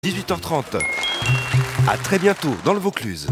18h30. À très bientôt dans le Vaucluse.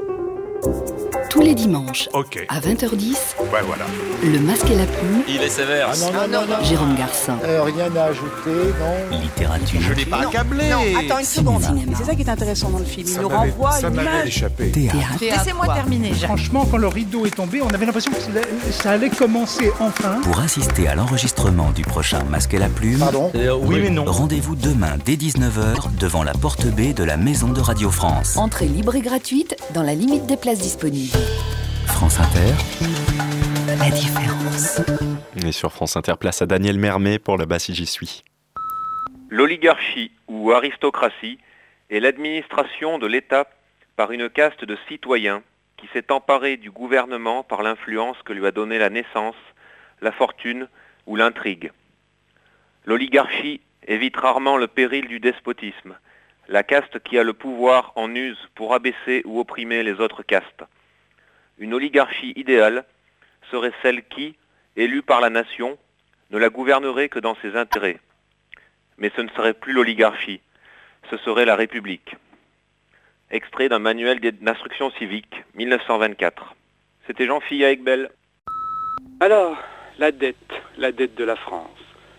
Tous les dimanches, à 20h10, ouais, voilà. Le Masque et la Plume. Il est sévère. Non. Jérôme Garcin. Rien à ajouter, non. Littérature. Je n'ai pas accablé. Non, attends une seconde. Cinéma. C'est ça qui est intéressant dans le film. Il nous renvoie Ça une m'avait image. échappé. Théâtre. Laissez-moi terminer, Jacques. Franchement, quand le rideau est tombé, on avait l'impression que ça allait commencer enfin. Pour assister à l'enregistrement du prochain Masque et la Plume, Pardon. Oui, mais non. rendez-vous demain dès 19h devant la porte B de la Maison de Radio France. Entrée libre et gratuite dans la limite des places disponibles. France Inter. La différence. Et sur France Inter, place à Daniel Mermet pour le Bas si j'y suis. L'oligarchie ou aristocratie est l'administration de l'État par une caste de citoyens qui s'est emparée du gouvernement par l'influence que lui a donnée la naissance, la fortune ou l'intrigue. L'oligarchie évite rarement le péril du despotisme, la caste qui a le pouvoir en use pour abaisser ou opprimer les autres castes. Une oligarchie idéale serait celle qui, élue par la nation, ne la gouvernerait que dans ses intérêts. Mais ce ne serait plus l'oligarchie, ce serait la République. Extrait d'un manuel d'instruction civique, 1924. C'était Jean Fillet avec Belle. Alors, la dette de la France,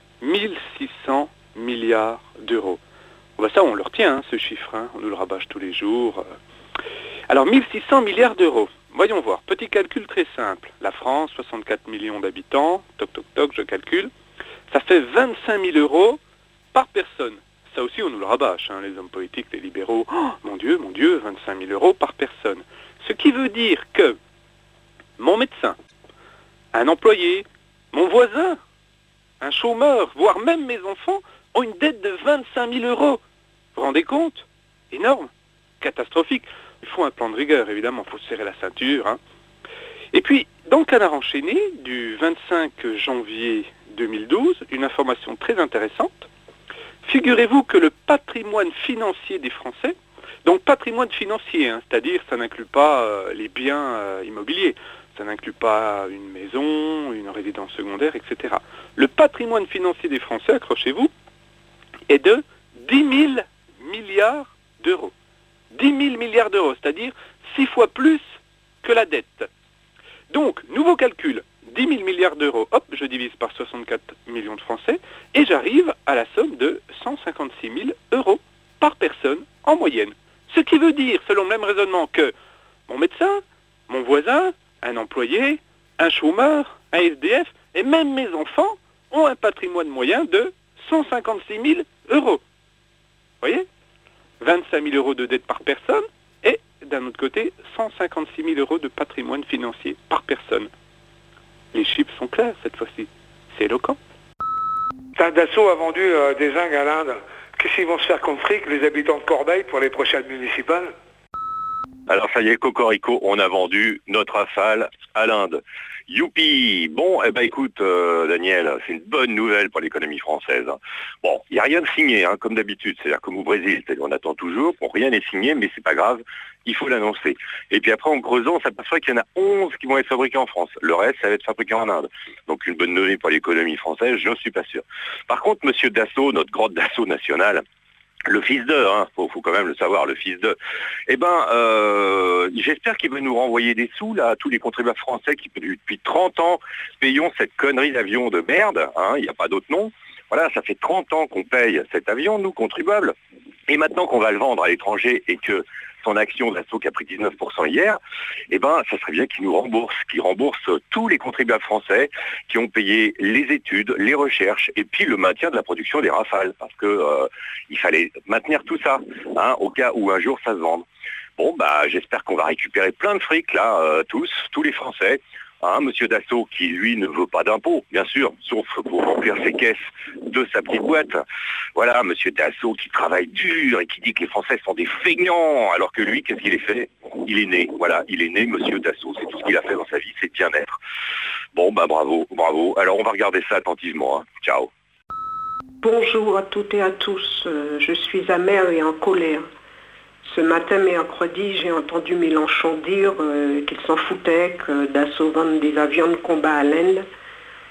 1600 milliards d'euros. Ben ça, on le retient, ce chiffre, hein, on nous le rabâche tous les jours. Alors, 1600 milliards d'euros. Voyons voir, petit calcul très simple. La France, 64 millions d'habitants, toc, je calcule. Ça fait 25 000 euros par personne. Ça aussi, on nous le rabâche, hein, les hommes politiques, les libéraux. Oh, mon Dieu, 25 000 euros par personne. Ce qui veut dire que mon médecin, un employé, mon voisin, un chômeur, voire même mes enfants, ont une dette de 25 000 euros. Vous vous rendez compte? Énorme, catastrophique. Il faut un plan de rigueur, évidemment, il faut se serrer la ceinture. Hein. Et puis, dans le Canard enchaîné, du 25 janvier 2012, une information très intéressante. Figurez-vous que le patrimoine financier des Français, donc patrimoine financier, hein, c'est-à-dire ça n'inclut pas les biens immobiliers, ça n'inclut pas une maison, une résidence secondaire, etc. Le patrimoine financier des Français, accrochez-vous, est de 10 000 milliards d'euros. 10 000 milliards d'euros, c'est-à-dire 6 fois plus que la dette. Donc, nouveau calcul, 10 000 milliards d'euros, hop, je divise par 64 millions de Français, et j'arrive à la somme de 156 000 euros par personne en moyenne. Ce qui veut dire, selon le même raisonnement, que mon médecin, mon voisin, un employé, un chômeur, un SDF, et même mes enfants ont un patrimoine moyen de 156 000 euros. Vous voyez ? 25 000 euros de dette par personne et, d'un autre côté, 156 000 euros de patrimoine financier par personne. Les chiffres sont clairs cette fois-ci. C'est éloquent. Dassault a vendu des zincs à l'Inde. Qu'est-ce qu'ils vont se faire comme fric, les habitants de Corbeil, pour les prochaines municipales? Alors ça y est, Cocorico, on a vendu notre Rafale à l'Inde. Youpi! Bon, écoute, Daniel, c'est une bonne nouvelle pour l'économie française. Hein. Bon, il n'y a rien de signé, hein, comme d'habitude, c'est-à-dire comme au Brésil, c'est-à-dire on attend toujours, bon, rien n'est signé, mais c'est pas grave, il faut l'annoncer. Et puis après, en creusant, on s'aperçoit qu'il y en a 11 qui vont être fabriqués en France. Le reste, ça va être fabriqué en Inde. Donc une bonne nouvelle pour l'économie française, je ne suis pas sûr. Par contre, monsieur Dassault, notre grand Dassault national, le fils d'eux, hein, faut quand même le savoir, le fils d'eux. J'espère qu'il va nous renvoyer des sous là à tous les contribuables français qui depuis 30 ans payons cette connerie d'avion de merde, hein, il n'y a pas d'autre nom. Voilà, ça fait 30 ans qu'on paye cet avion, nous, contribuables. Et maintenant qu'on va le vendre à l'étranger et que son action d'Assaut qui a pris 19% hier, ça serait bien qu'il nous rembourse, tous les contribuables français qui ont payé les études, les recherches et puis le maintien de la production des Rafales. Parce que il fallait maintenir tout ça, hein, au cas où un jour ça se vende. Bon, j'espère qu'on va récupérer plein de fric là, tous les Français. Hein, monsieur Dassault qui, lui, ne veut pas d'impôts, bien sûr, sauf pour remplir ses caisses de sa petite boîte. Voilà, monsieur Dassault qui travaille dur et qui dit que les Français sont des feignants, alors que lui, qu'est-ce qu'il a fait? Il est né, voilà, il est né, monsieur Dassault, c'est tout ce qu'il a fait dans sa vie, c'est bien-être. Bon, bravo. Alors, on va regarder ça attentivement, hein. Ciao. Bonjour à toutes et à tous, je suis amère et en colère. Ce matin, mercredi, j'ai entendu Mélenchon dire qu'il s'en foutait, que Dassault vende des avions de combat à l'Inde.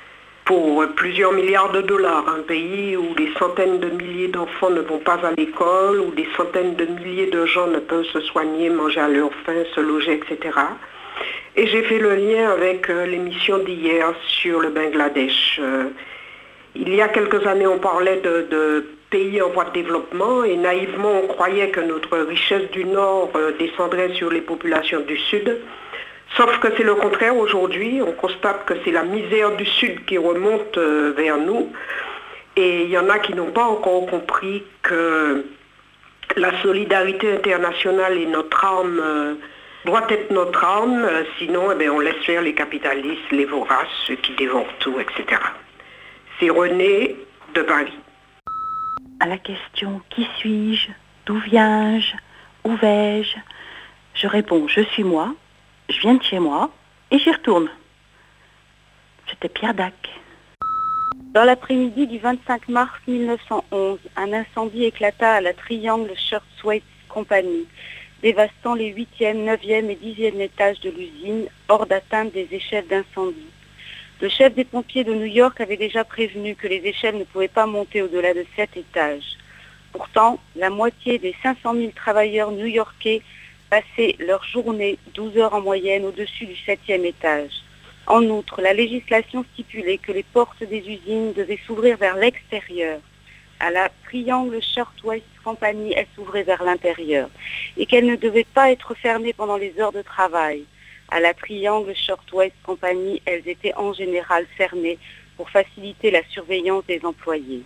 pour plusieurs milliards de dollars. Un pays où des centaines de milliers d'enfants ne vont pas à l'école, où des centaines de milliers de gens ne peuvent se soigner, manger à leur faim, se loger, etc. Et j'ai fait le lien avec l'émission d'hier sur le Bangladesh. Il y a quelques années, on parlait de pays en voie de développement et naïvement, on croyait que notre richesse du Nord descendrait sur les populations du Sud. Sauf que c'est le contraire aujourd'hui. On constate que c'est la misère du Sud qui remonte vers nous. Et il y en a qui n'ont pas encore compris que la solidarité internationale est notre arme, doit être notre arme. Sinon, on laisse faire les capitalistes, les voraces, ceux qui dévorent tout, etc. C'est René de Paris. À la question « Qui suis-je ? D'où viens-je ? Où vais-je ?» je réponds « Je suis moi. Je viens de chez moi et j'y retourne. » C'était Pierre Dac. Dans l'après-midi du 25 mars 1911, un incendie éclata à la Triangle Shirtwaist Company, dévastant les 8e, 9e et 10e étages de l'usine, hors d'atteinte des échelles d'incendie. Le chef des pompiers de New York avait déjà prévenu que les échelles ne pouvaient pas monter au-delà de 7 étages. Pourtant, la moitié des 500 000 travailleurs new-yorkais passaient leur journée, 12 heures en moyenne, au-dessus du 7e étage. En outre, la législation stipulait que les portes des usines devaient s'ouvrir vers l'extérieur. À la Triangle Shirtwaist Company, elles s'ouvraient vers l'intérieur et qu'elles ne devaient pas être fermées pendant les heures de travail. À la Triangle Shirtwaist Company, elles étaient en général fermées pour faciliter la surveillance des employés.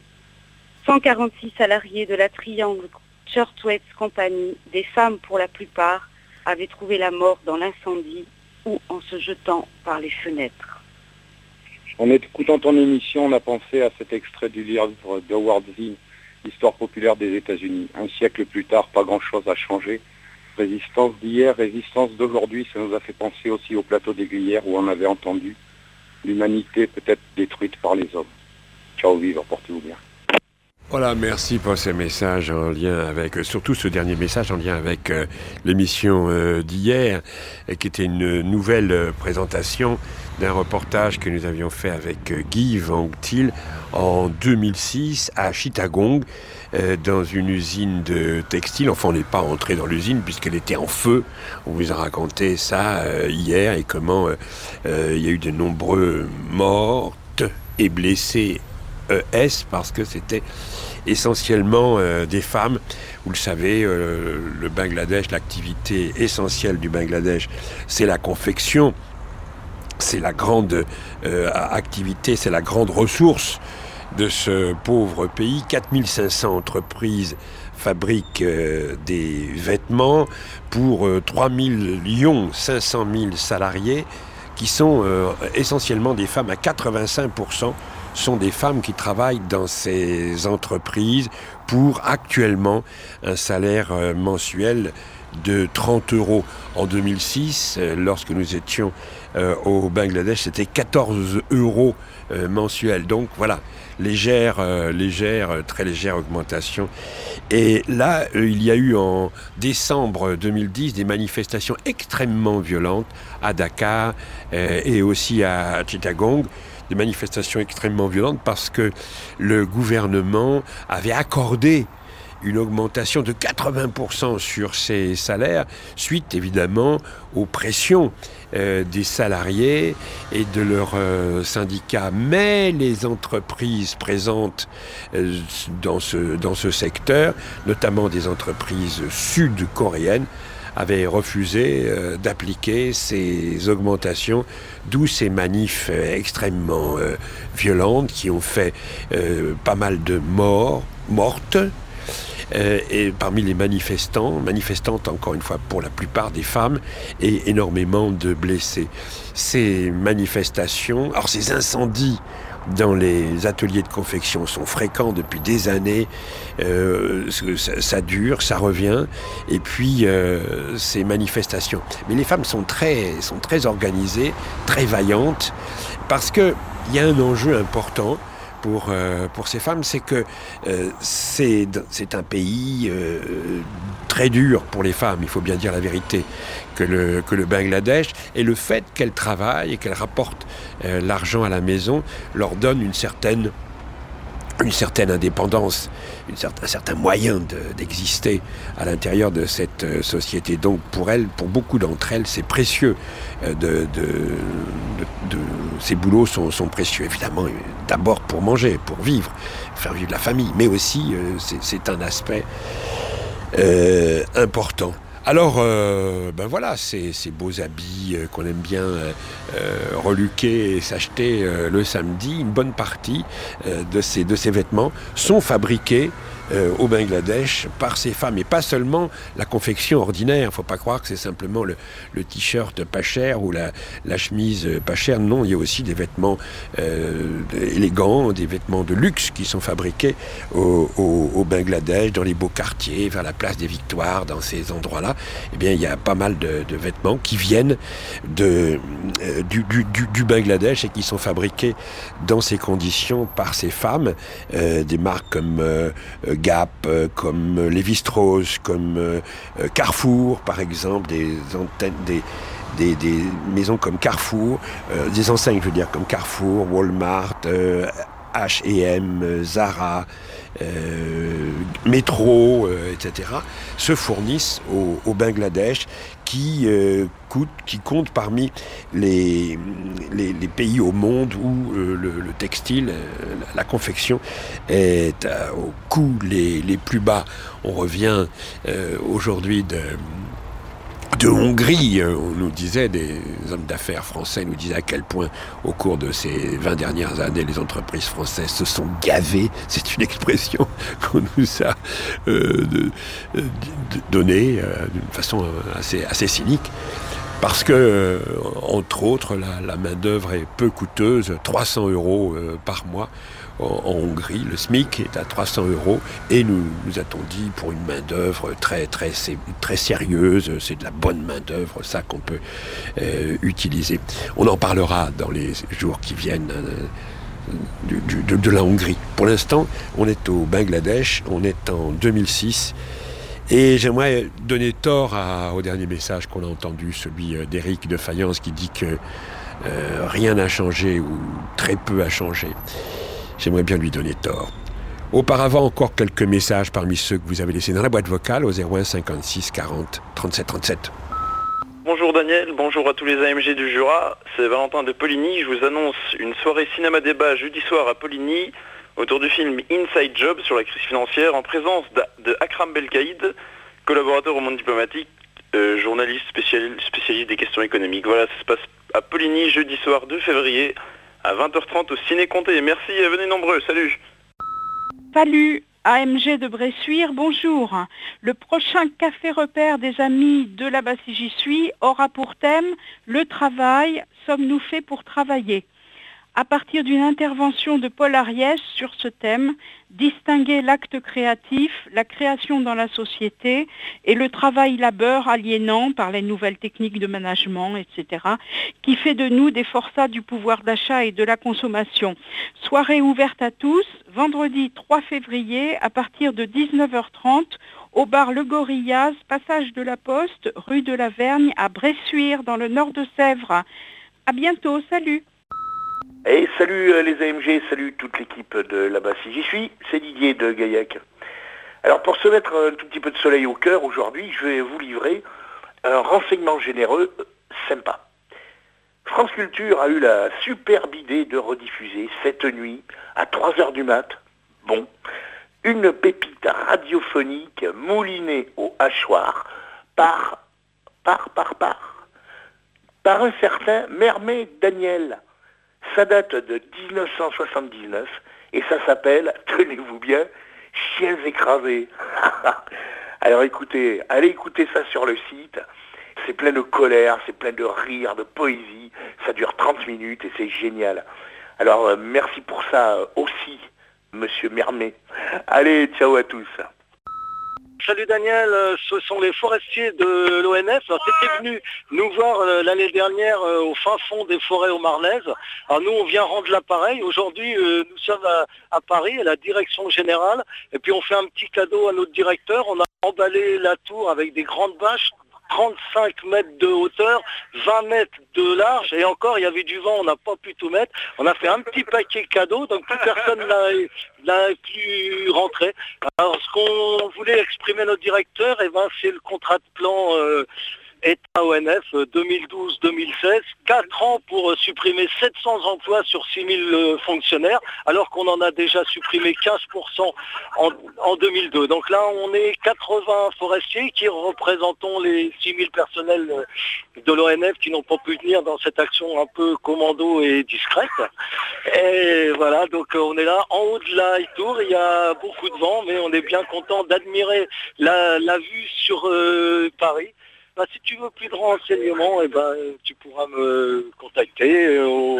146 salariés de la Triangle Shirtwaist Company, des femmes pour la plupart, avaient trouvé la mort dans l'incendie ou en se jetant par les fenêtres. En écoutant ton émission, on a pensé à cet extrait du livre d'Howard Zinn, Histoire populaire des États-Unis. Un siècle plus tard, pas grand-chose a changé. Résistance d'hier, résistance d'aujourd'hui, ça nous a fait penser aussi au plateau des Glières où on avait entendu l'humanité peut-être détruite par les hommes. Ciao, vive, portez-vous bien. Voilà, merci pour ces messages en lien avec, surtout ce dernier message en lien avec l'émission d'hier, qui était une nouvelle présentation d'un reportage que nous avions fait avec Guy Van Til en 2006 à Chittagong, dans une usine de textile. Enfin, on n'est pas entré dans l'usine puisqu'elle était en feu. On vous a raconté ça hier et comment il y a eu de nombreux mortes et blessés parce que c'était essentiellement des femmes. Vous le savez, le Bangladesh, l'activité essentielle du Bangladesh, c'est la confection. C'est la grande activité, c'est la grande ressource de ce pauvre pays. 4500 entreprises fabriquent des vêtements pour 3 500 000 salariés qui sont essentiellement des femmes. À 85% sont des femmes qui travaillent dans ces entreprises pour actuellement un salaire mensuel de 30 € en 2006. Lorsque nous étions au Bangladesh, c'était 14 € mensuels. Donc voilà, très légère augmentation. Et là, il y a eu en décembre 2010 des manifestations extrêmement violentes à Dakar et aussi à Chittagong. Des manifestations extrêmement violentes parce que le gouvernement avait accordé une augmentation de 80% sur ces salaires, suite évidemment aux pressions des salariés et de leurs syndicats. Mais les entreprises présentes dans ce secteur, notamment des entreprises sud-coréennes, avaient refusé d'appliquer ces augmentations, d'où ces manifs extrêmement violentes qui ont fait pas mal de mortes. Et parmi les manifestantes encore une fois pour la plupart des femmes, et énormément de blessés. Ces manifestations, alors ces incendies dans les ateliers de confection sont fréquents depuis des années, ça dure, ça revient, et puis ces manifestations. Mais les femmes sont très organisées, très vaillantes, parce qu'il y a un enjeu important pour ces femmes, c'est que c'est un pays très dur pour les femmes, il faut bien dire la vérité, que le Bangladesh, et le fait qu'elles travaillent et qu'elles rapportent l'argent à la maison leur donne une certaine indépendance, un certain moyen d'exister à l'intérieur de cette société. Donc pour beaucoup d'entre elles, c'est précieux. Ces boulots sont précieux, évidemment, d'abord pour manger, pour vivre, faire vivre la famille, mais aussi c'est un aspect important. Alors, voilà, ces beaux habits qu'on aime bien reluquer et s'acheter le samedi, une bonne partie de ces vêtements sont fabriqués au Bangladesh par ces femmes. Et pas seulement la confection ordinaire. Il ne faut pas croire que c'est simplement le t-shirt pas cher ou la chemise pas chère. Non, il y a aussi des vêtements élégants, des vêtements de luxe qui sont fabriqués au Bangladesh, dans les beaux quartiers, vers la place des Victoires, dans ces endroits-là. Eh bien, il y a pas mal de vêtements qui viennent du Bangladesh et qui sont fabriqués dans ces conditions par ces femmes. Des marques comme Gap, comme Lévi-Strauss, comme Carrefour, par exemple, des maisons comme Carrefour, des enseignes, je veux dire, comme Carrefour, Walmart, H&M, Zara, Métro, etc., se fournissent au Bangladesh, qui compte parmi les pays au monde où le textile, la confection est au coût les plus bas. On revient aujourd'hui de Hongrie. On nous disait, des hommes d'affaires français nous disaient à quel point au cours de ces 20 dernières années les entreprises françaises se sont gavées. C'est une expression qu'on nous a donnée d'une façon assez cynique, parce que entre autres la main d'œuvre est peu coûteuse, 300 € par mois. En Hongrie, le SMIC est à 300 € et nous a-t-on dit, pour une main-d'œuvre très sérieuse, c'est de la bonne main-d'œuvre, ça qu'on peut utiliser. On en parlera dans les jours qui viennent de la Hongrie. Pour l'instant, on est au Bangladesh, on est en 2006. Et j'aimerais donner tort au dernier message qu'on a entendu, celui d'Éric de Fayence, qui dit que rien n'a changé ou très peu a changé. J'aimerais bien lui donner tort. Auparavant, encore quelques messages parmi ceux que vous avez laissés dans la boîte vocale au 01 56 40 37 37. Bonjour Daniel, bonjour à tous les AMG du Jura, c'est Valentin de Poligny. Je vous annonce une soirée cinéma-débat jeudi soir à Poligny autour du film Inside Job sur la crise financière en présence de Akram Belkaïd, collaborateur au Monde diplomatique, journaliste spécialiste des questions économiques. Voilà, ça se passe à Poligny jeudi soir 2 février à 20h30 au Ciné Comté. Merci et venez nombreux, salut. Salut, AMG de Bressuire, bonjour. Le prochain café repère des amis de là-bas si j'y suis aura pour thème le travail, sommes-nous faits pour travailler ? À partir d'une intervention de Paul Ariès sur ce thème, distinguer l'acte créatif, la création dans la société et le travail-labeur aliénant par les nouvelles techniques de management, etc., qui fait de nous des forçats du pouvoir d'achat et de la consommation. Soirée ouverte à tous, vendredi 3 février à partir de 19h30 au bar Le Gorillaz, passage de la Poste, rue de la Vergne à Bressuire dans le nord de Sèvres. À bientôt, salut. Et salut les AMG, salut toute l'équipe de là-bas si j'y suis, c'est Didier de Gaillac. Alors pour se mettre un tout petit peu de soleil au cœur, aujourd'hui je vais vous livrer un renseignement généreux sympa. France Culture a eu la superbe idée de rediffuser cette nuit à 3h du mat', une pépite radiophonique moulinée au hachoir par un certain Mermet Daniel. Ça date de 1979 et ça s'appelle, tenez-vous bien, Chiens écrasés. Alors écoutez, allez écouter ça sur le site. C'est plein de colère, c'est plein de rire, de poésie. Ça dure 30 minutes et c'est génial. Alors merci pour ça aussi, monsieur Mermet. Allez, ciao à tous. Salut Daniel, ce sont les forestiers de l'ONF. Ils étaient venus nous voir l'année dernière au fin fond des forêts haut-marnaises. Alors nous, on vient rendre l'appareil. Aujourd'hui, nous sommes à Paris, à la direction générale. Et puis on fait un petit cadeau à notre directeur. On a emballé la tour avec des grandes bâches, 35 mètres de hauteur, 20 mètres de large, et encore il y avait du vent, on n'a pas pu tout mettre. On a fait un petit paquet cadeau, donc plus personne n'a pu rentrer. Alors ce qu'on voulait exprimer notre directeur, c'est le contrat de plan État ONF 2012-2016, 4 ans pour supprimer 700 emplois sur 6000 fonctionnaires, alors qu'on en a déjà supprimé 15% en 2002. Donc là, on est 80 forestiers qui représentons les 6000 personnels de l'ONF qui n'ont pas pu venir dans cette action un peu commando et discrète. Et voilà, donc on est là en haut de la tour, il y a beaucoup de vent, mais on est bien content d'admirer la vue sur Paris. Si tu veux plus de renseignements, tu pourras me contacter.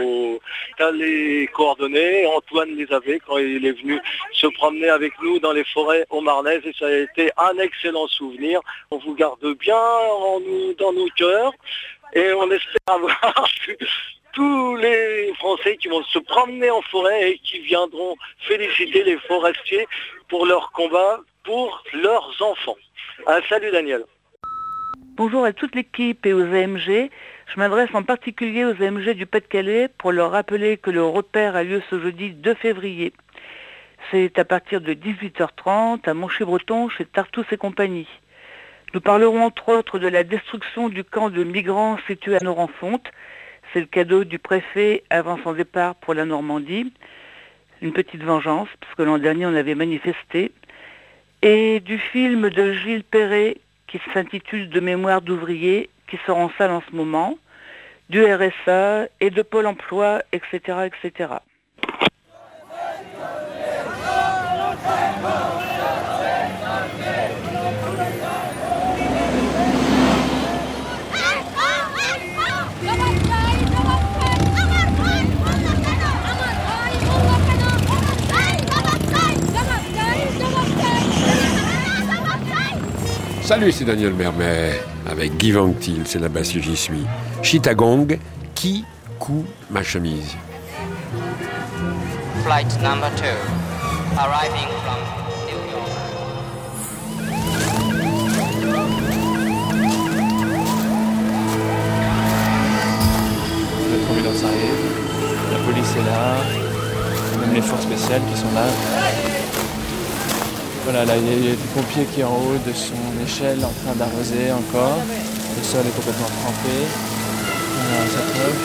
Tu as les coordonnées. Antoine les avait quand il est venu se promener avec nous dans les forêts haut-marnaises et ça a été un excellent souvenir. On vous garde bien dans nos cœurs et on espère avoir tous les Français qui vont se promener en forêt et qui viendront féliciter les forestiers pour leur combat pour leurs enfants. Salut Daniel. Bonjour à toute l'équipe et aux AMG. Je m'adresse en particulier aux AMG du Pas-de-Calais pour leur rappeler que le repère a lieu ce jeudi 2 février. C'est à partir de 18h30 à Monchy-Breton chez Tartous et compagnie. Nous parlerons entre autres de la destruction du camp de migrants situé à Noranfonte. C'est le cadeau du préfet avant son départ pour la Normandie. Une petite vengeance, parce que l'an dernier on avait manifesté. Et du film de Gilles Perret qui s'intitule « De mémoire d'ouvriers », qui sort en salle en ce moment, du RSA et de Pôle emploi, etc., etc. Salut, c'est Daniel Mermet avec Guy Vanctil, c'est là-bas si j'y suis. Chittagong, qui coud ma chemise. Flight number 2, arriving from New York. L'ambulance arrive, la police est là, même les forces spéciales qui sont là. Voilà, là, il y a des pompiers qui est en haut de son échelle en train d'arroser encore. Le sol est complètement trempé. Voilà, ça trompe.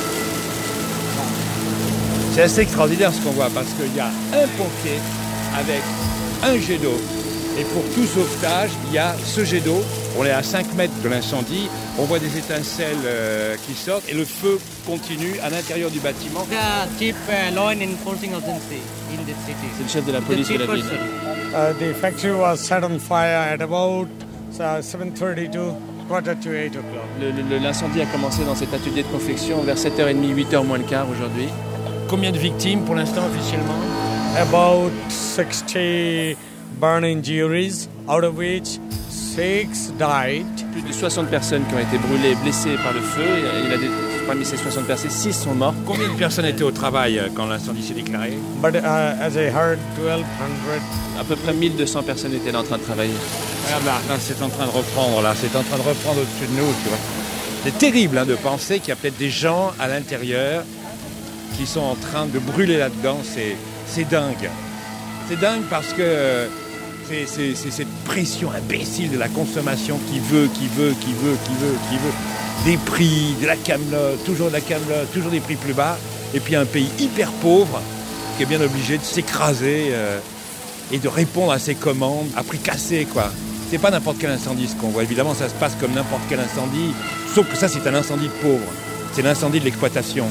C'est assez extraordinaire ce qu'on voit parce qu'il y a un pompier avec un jet d'eau. Et pour tout sauvetage, il y a ce jet d'eau. On est à 5 mètres de l'incendie. On voit des étincelles qui sortent et le feu continue à l'intérieur du bâtiment. C'est le chef de la police de la ville. The factory was set on fire at about 7:30 to quarter to 8 o'clock. L'incendie a commencé dans cet atelier de confection vers 7h30, 8h moins le quart aujourd'hui. Combien de victimes pour l'instant officiellement? About 60 burn injuries, out of which 6 died. Plus de 60 personnes qui ont été brûlées et blessées par le feu. Parmi ces 60 personnes, 6 sont mortes. Combien de personnes étaient au travail quand l'incendie s'est déclaré? But as I heard, 1200. À peu près 1200 personnes étaient là en train de travailler. Regarde là, c'est en train de reprendre, là, c'est en train de reprendre au-dessus de nous, tu vois. C'est terrible de penser qu'il y a peut-être des gens à l'intérieur qui sont en train de brûler là-dedans. C'est dingue. C'est dingue parce que c'est cette pression imbécile de la consommation qui veut. Des prix, de la camelote, toujours des prix plus bas. Et puis un pays hyper pauvre qui est bien obligé de s'écraser et de répondre à ses commandes à prix cassé, quoi. C'est pas n'importe quel incendie ce qu'on voit. Évidemment, ça se passe comme n'importe quel incendie, sauf que ça, c'est un incendie de pauvres. C'est l'incendie de l'exploitation.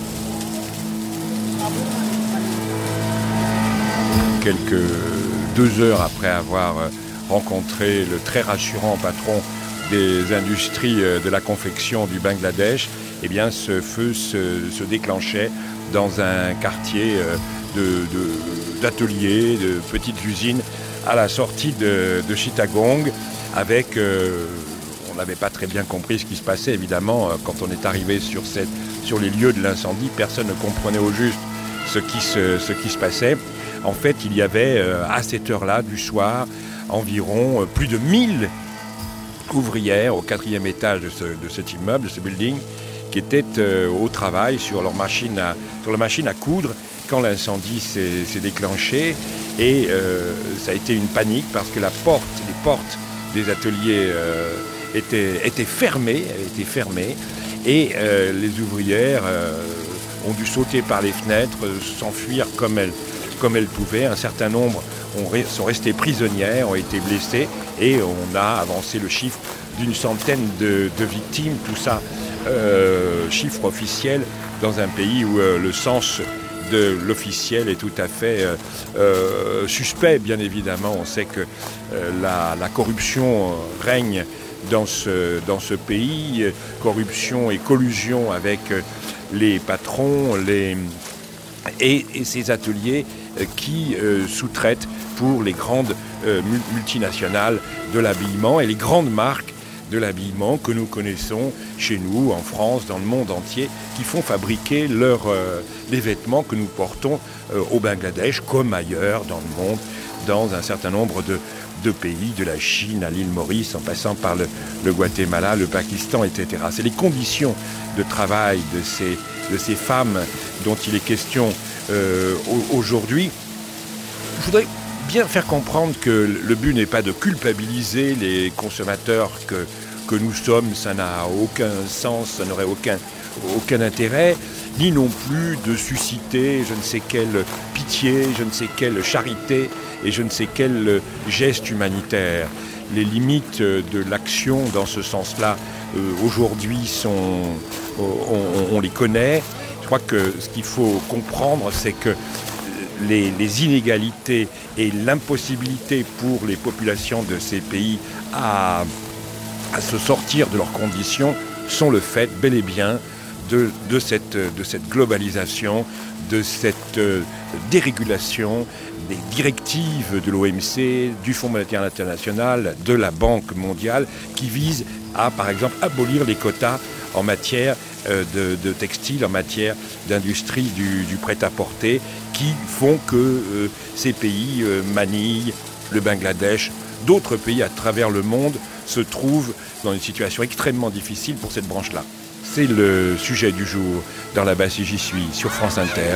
Quelques 2 heures après avoir rencontré le très rassurant patron des industries de la confection du Bangladesh, eh bien, ce feu se déclenchait dans un quartier d'ateliers, de petites usines à la sortie de Chittagong avec... on n'avait pas très bien compris ce qui se passait, évidemment. Quand on est arrivé sur les lieux de l'incendie, personne ne comprenait au juste ce qui se passait. En fait, il y avait à cette heure-là du soir environ plus de 1000 ouvrières au 4e étage de cet immeuble, de ce building, qui étaient au travail sur la machine à coudre quand l'incendie s'est déclenché. Et ça a été une panique parce que les portes des ateliers étaient fermées, et les ouvrières ont dû sauter par les fenêtres, s'enfuir comme elles pouvaient. Un certain nombre sont restées prisonnières, ont été blessées, et on a avancé le chiffre d'une centaine de victimes, tout ça chiffre officiel dans un pays où le sens de l'officiel est tout à fait suspect, bien évidemment. On sait que la corruption règne dans ce pays, corruption et collusion avec les patrons et ces ateliers qui sous-traitent pour les grandes multinationales de l'habillement et les grandes marques de l'habillement que nous connaissons chez nous, en France, dans le monde entier, qui font fabriquer les vêtements que nous portons au Bangladesh, comme ailleurs dans le monde, dans un certain nombre de pays, de la Chine à l'île Maurice, en passant par le Guatemala, le Pakistan, etc. C'est les conditions de travail de ces femmes dont il est question aujourd'hui. Je voudrais bien faire comprendre que le but n'est pas de culpabiliser les consommateurs que nous sommes, ça n'a aucun sens, ça n'aurait aucun intérêt, ni non plus de susciter je ne sais quelle pitié, je ne sais quelle charité et je ne sais quel geste humanitaire. Les limites de l'action dans ce sens-là, aujourd'hui, on les connaît. Je crois que ce qu'il faut comprendre, c'est que les inégalités et l'impossibilité pour les populations de ces pays à se sortir de leurs conditions sont le fait, bel et bien, de cette globalisation, de cette dérégulation des directives de l'OMC, du Fonds monétaire international, de la Banque mondiale, qui visent à, par exemple, abolir les quotas en matière de textile, en matière d'industrie du prêt-à-porter, qui font que ces pays, Manille, le Bangladesh, d'autres pays à travers le monde, se trouvent dans une situation extrêmement difficile pour cette branche-là. C'est le sujet du jour dans La Basse J'y suis sur France Inter.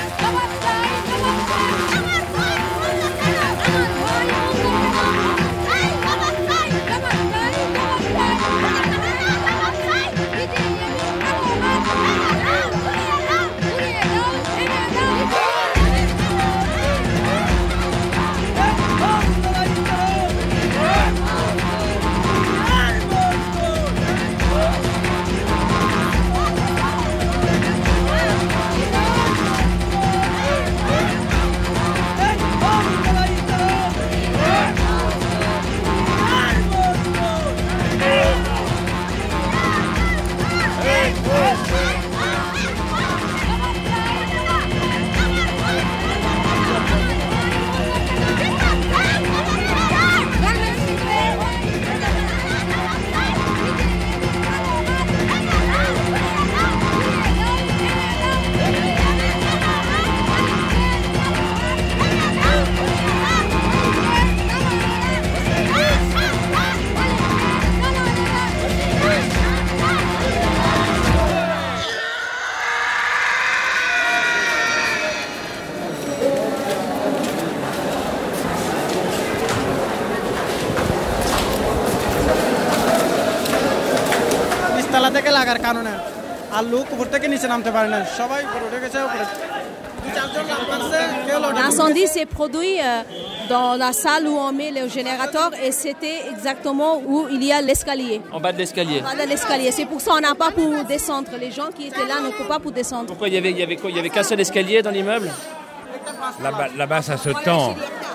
L'incendie s'est produit dans la salle où on met le générateur et c'était exactement où il y a l'escalier. En bas de l'escalier. En bas de l'escalier. C'est pour ça qu'on n'a pas pu descendre. Les gens qui étaient là ne pouvaient pas pour descendre. Pourquoi il y avait quoi? Il y avait qu'un seul escalier dans l'immeuble? Là-bas, ça se tend.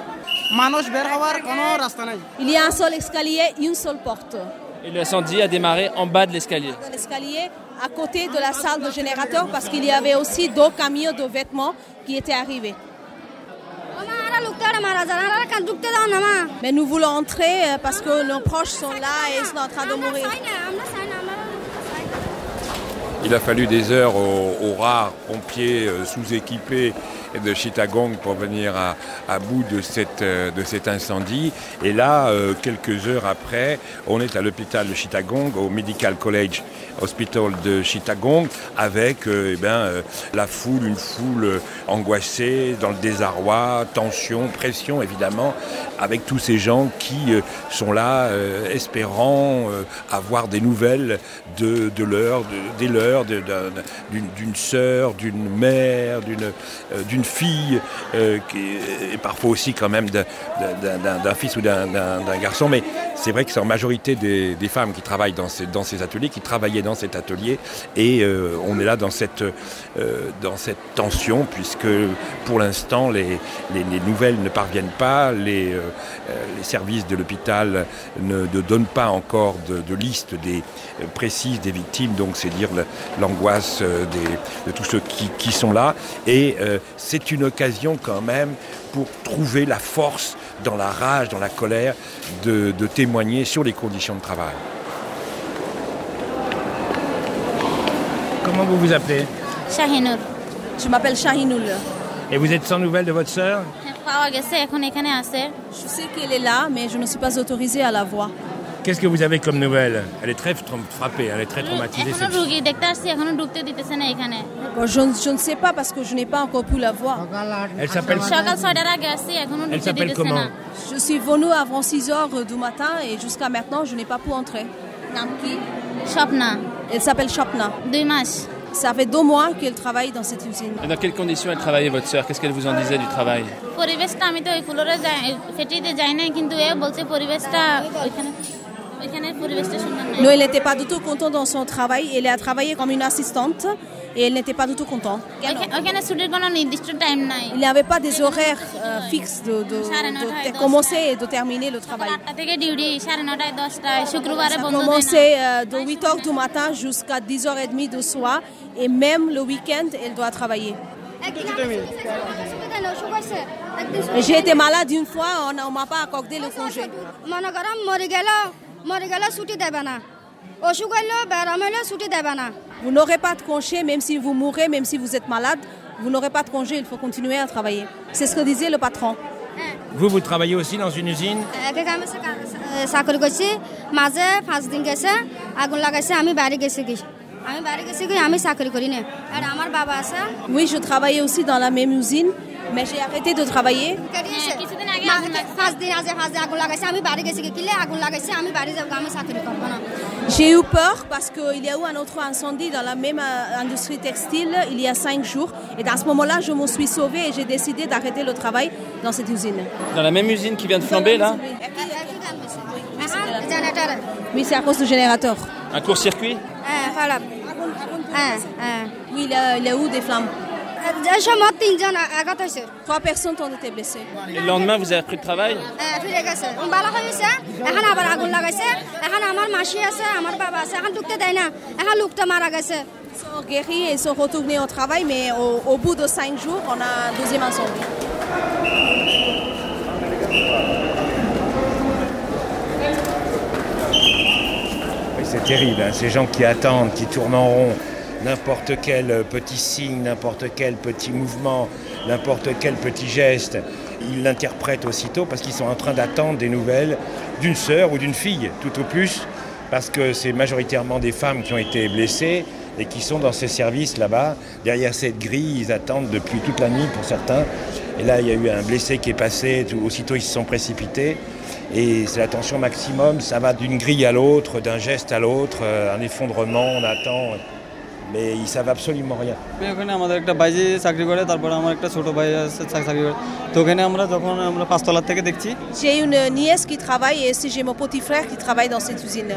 Il y a un seul escalier, une seule porte. Et l'incendie a démarré en bas de l'escalier. Dans l'escalier, à côté de la salle de générateur, parce qu'il y avait aussi 2 camions de vêtements qui étaient arrivés. Mais nous voulons entrer parce que nos proches sont là et ils sont en train de mourir. Il a fallu des heures aux rares pompiers sous-équipés de Chittagong pour venir à bout de cet incendie. Et là, quelques heures après, on est à l'hôpital de Chittagong, au Medical College Hospital de Chittagong, avec la foule, une foule angoissée, dans le désarroi, tension, pression évidemment, avec tous ces gens qui sont là, espérant avoir des nouvelles des leurs, d'une sœur, d'une mère, d'une fille, et parfois aussi quand même d'un fils ou d'un garçon. Mais c'est vrai que c'est en majorité des femmes qui travaillent dans ces ateliers, qui travaillaient dans cet atelier, et on est là dans cette tension, puisque pour l'instant les nouvelles ne parviennent pas, les services de l'hôpital ne donnent pas encore de liste précise des victimes, donc c'est dire l'angoisse de tous ceux qui sont là, et c'est une occasion quand même pour trouver la force dans la rage, dans la colère, de témoigner sur les conditions de travail. Comment vous vous appelez? Shahinoul. Je m'appelle Shahinoul. Et vous êtes sans nouvelles de votre sœur? Je sais qu'elle est là, mais je ne suis pas autorisée à la voir. Qu'est-ce que vous avez comme nouvelles? Elle est très frappée, elle est très traumatisée. Bon, je ne sais pas parce que je n'ai pas encore pu la voir. Elle s'appelle comment? Je suis venue avant 6h du matin et jusqu'à maintenant, je n'ai pas pu entrer. Shapna. Elle s'appelle Shapna. 2 mois. Ça fait 2 mois qu'elle travaille dans cette usine. Et dans quelles conditions elle travaillait, votre sœur? Qu'est-ce qu'elle vous en disait du travail? Non, elle n'était pas du tout contente dans son travail. Elle a travaillé comme une assistante et elle n'était pas du tout contente. Il n'y avait pas des horaires fixes de commencer et de terminer le travail. Ça commençait de 8h du matin jusqu'à 10h30 du soir et même le week-end, elle doit travailler. J'ai été malade une fois, on ne m'a pas accordé le congé. Vous n'aurez pas de congé, même si vous mourrez, même si vous êtes malade, vous n'aurez pas de congé, il faut continuer à travailler. C'est ce que disait le patron. Vous travaillez aussi dans une usine? Oui, je travaillais aussi dans la même usine, mais j'ai arrêté de travailler. J'ai eu peur parce qu'il y a eu un autre incendie dans la même industrie textile il y a 5 jours. Et dans ce moment-là, je me suis sauvée et j'ai décidé d'arrêter le travail dans cette usine. Dans la même usine qui vient de flamber, là? Oui, c'est à cause du générateur. Un court-circuit? Oui, il y a eu des flammes. 3 personnes ont été blessées. Et le lendemain, vous avez repris le travail? Ils sont guéris et sont retournés au travail, mais au bout de 5 jours, on a un deuxième incendie. Oui, c'est terrible, hein, ces gens qui attendent, qui tournent en rond. N'importe quel petit signe, n'importe quel petit mouvement, n'importe quel petit geste, ils l'interprètent aussitôt parce qu'ils sont en train d'attendre des nouvelles d'une sœur ou d'une fille, tout au plus, parce que c'est majoritairement des femmes qui ont été blessées et qui sont dans ces services là-bas. Derrière cette grille, ils attendent depuis toute la nuit pour certains. Et là, il y a eu un blessé qui est passé, aussitôt ils se sont précipités. Et c'est la tension maximum, ça va d'une grille à l'autre, d'un geste à l'autre, un effondrement, on attend... Mais ils ne savent absolument rien. J'ai une nièce qui travaille et aussi j'ai mon petit frère qui travaille dans cette usine.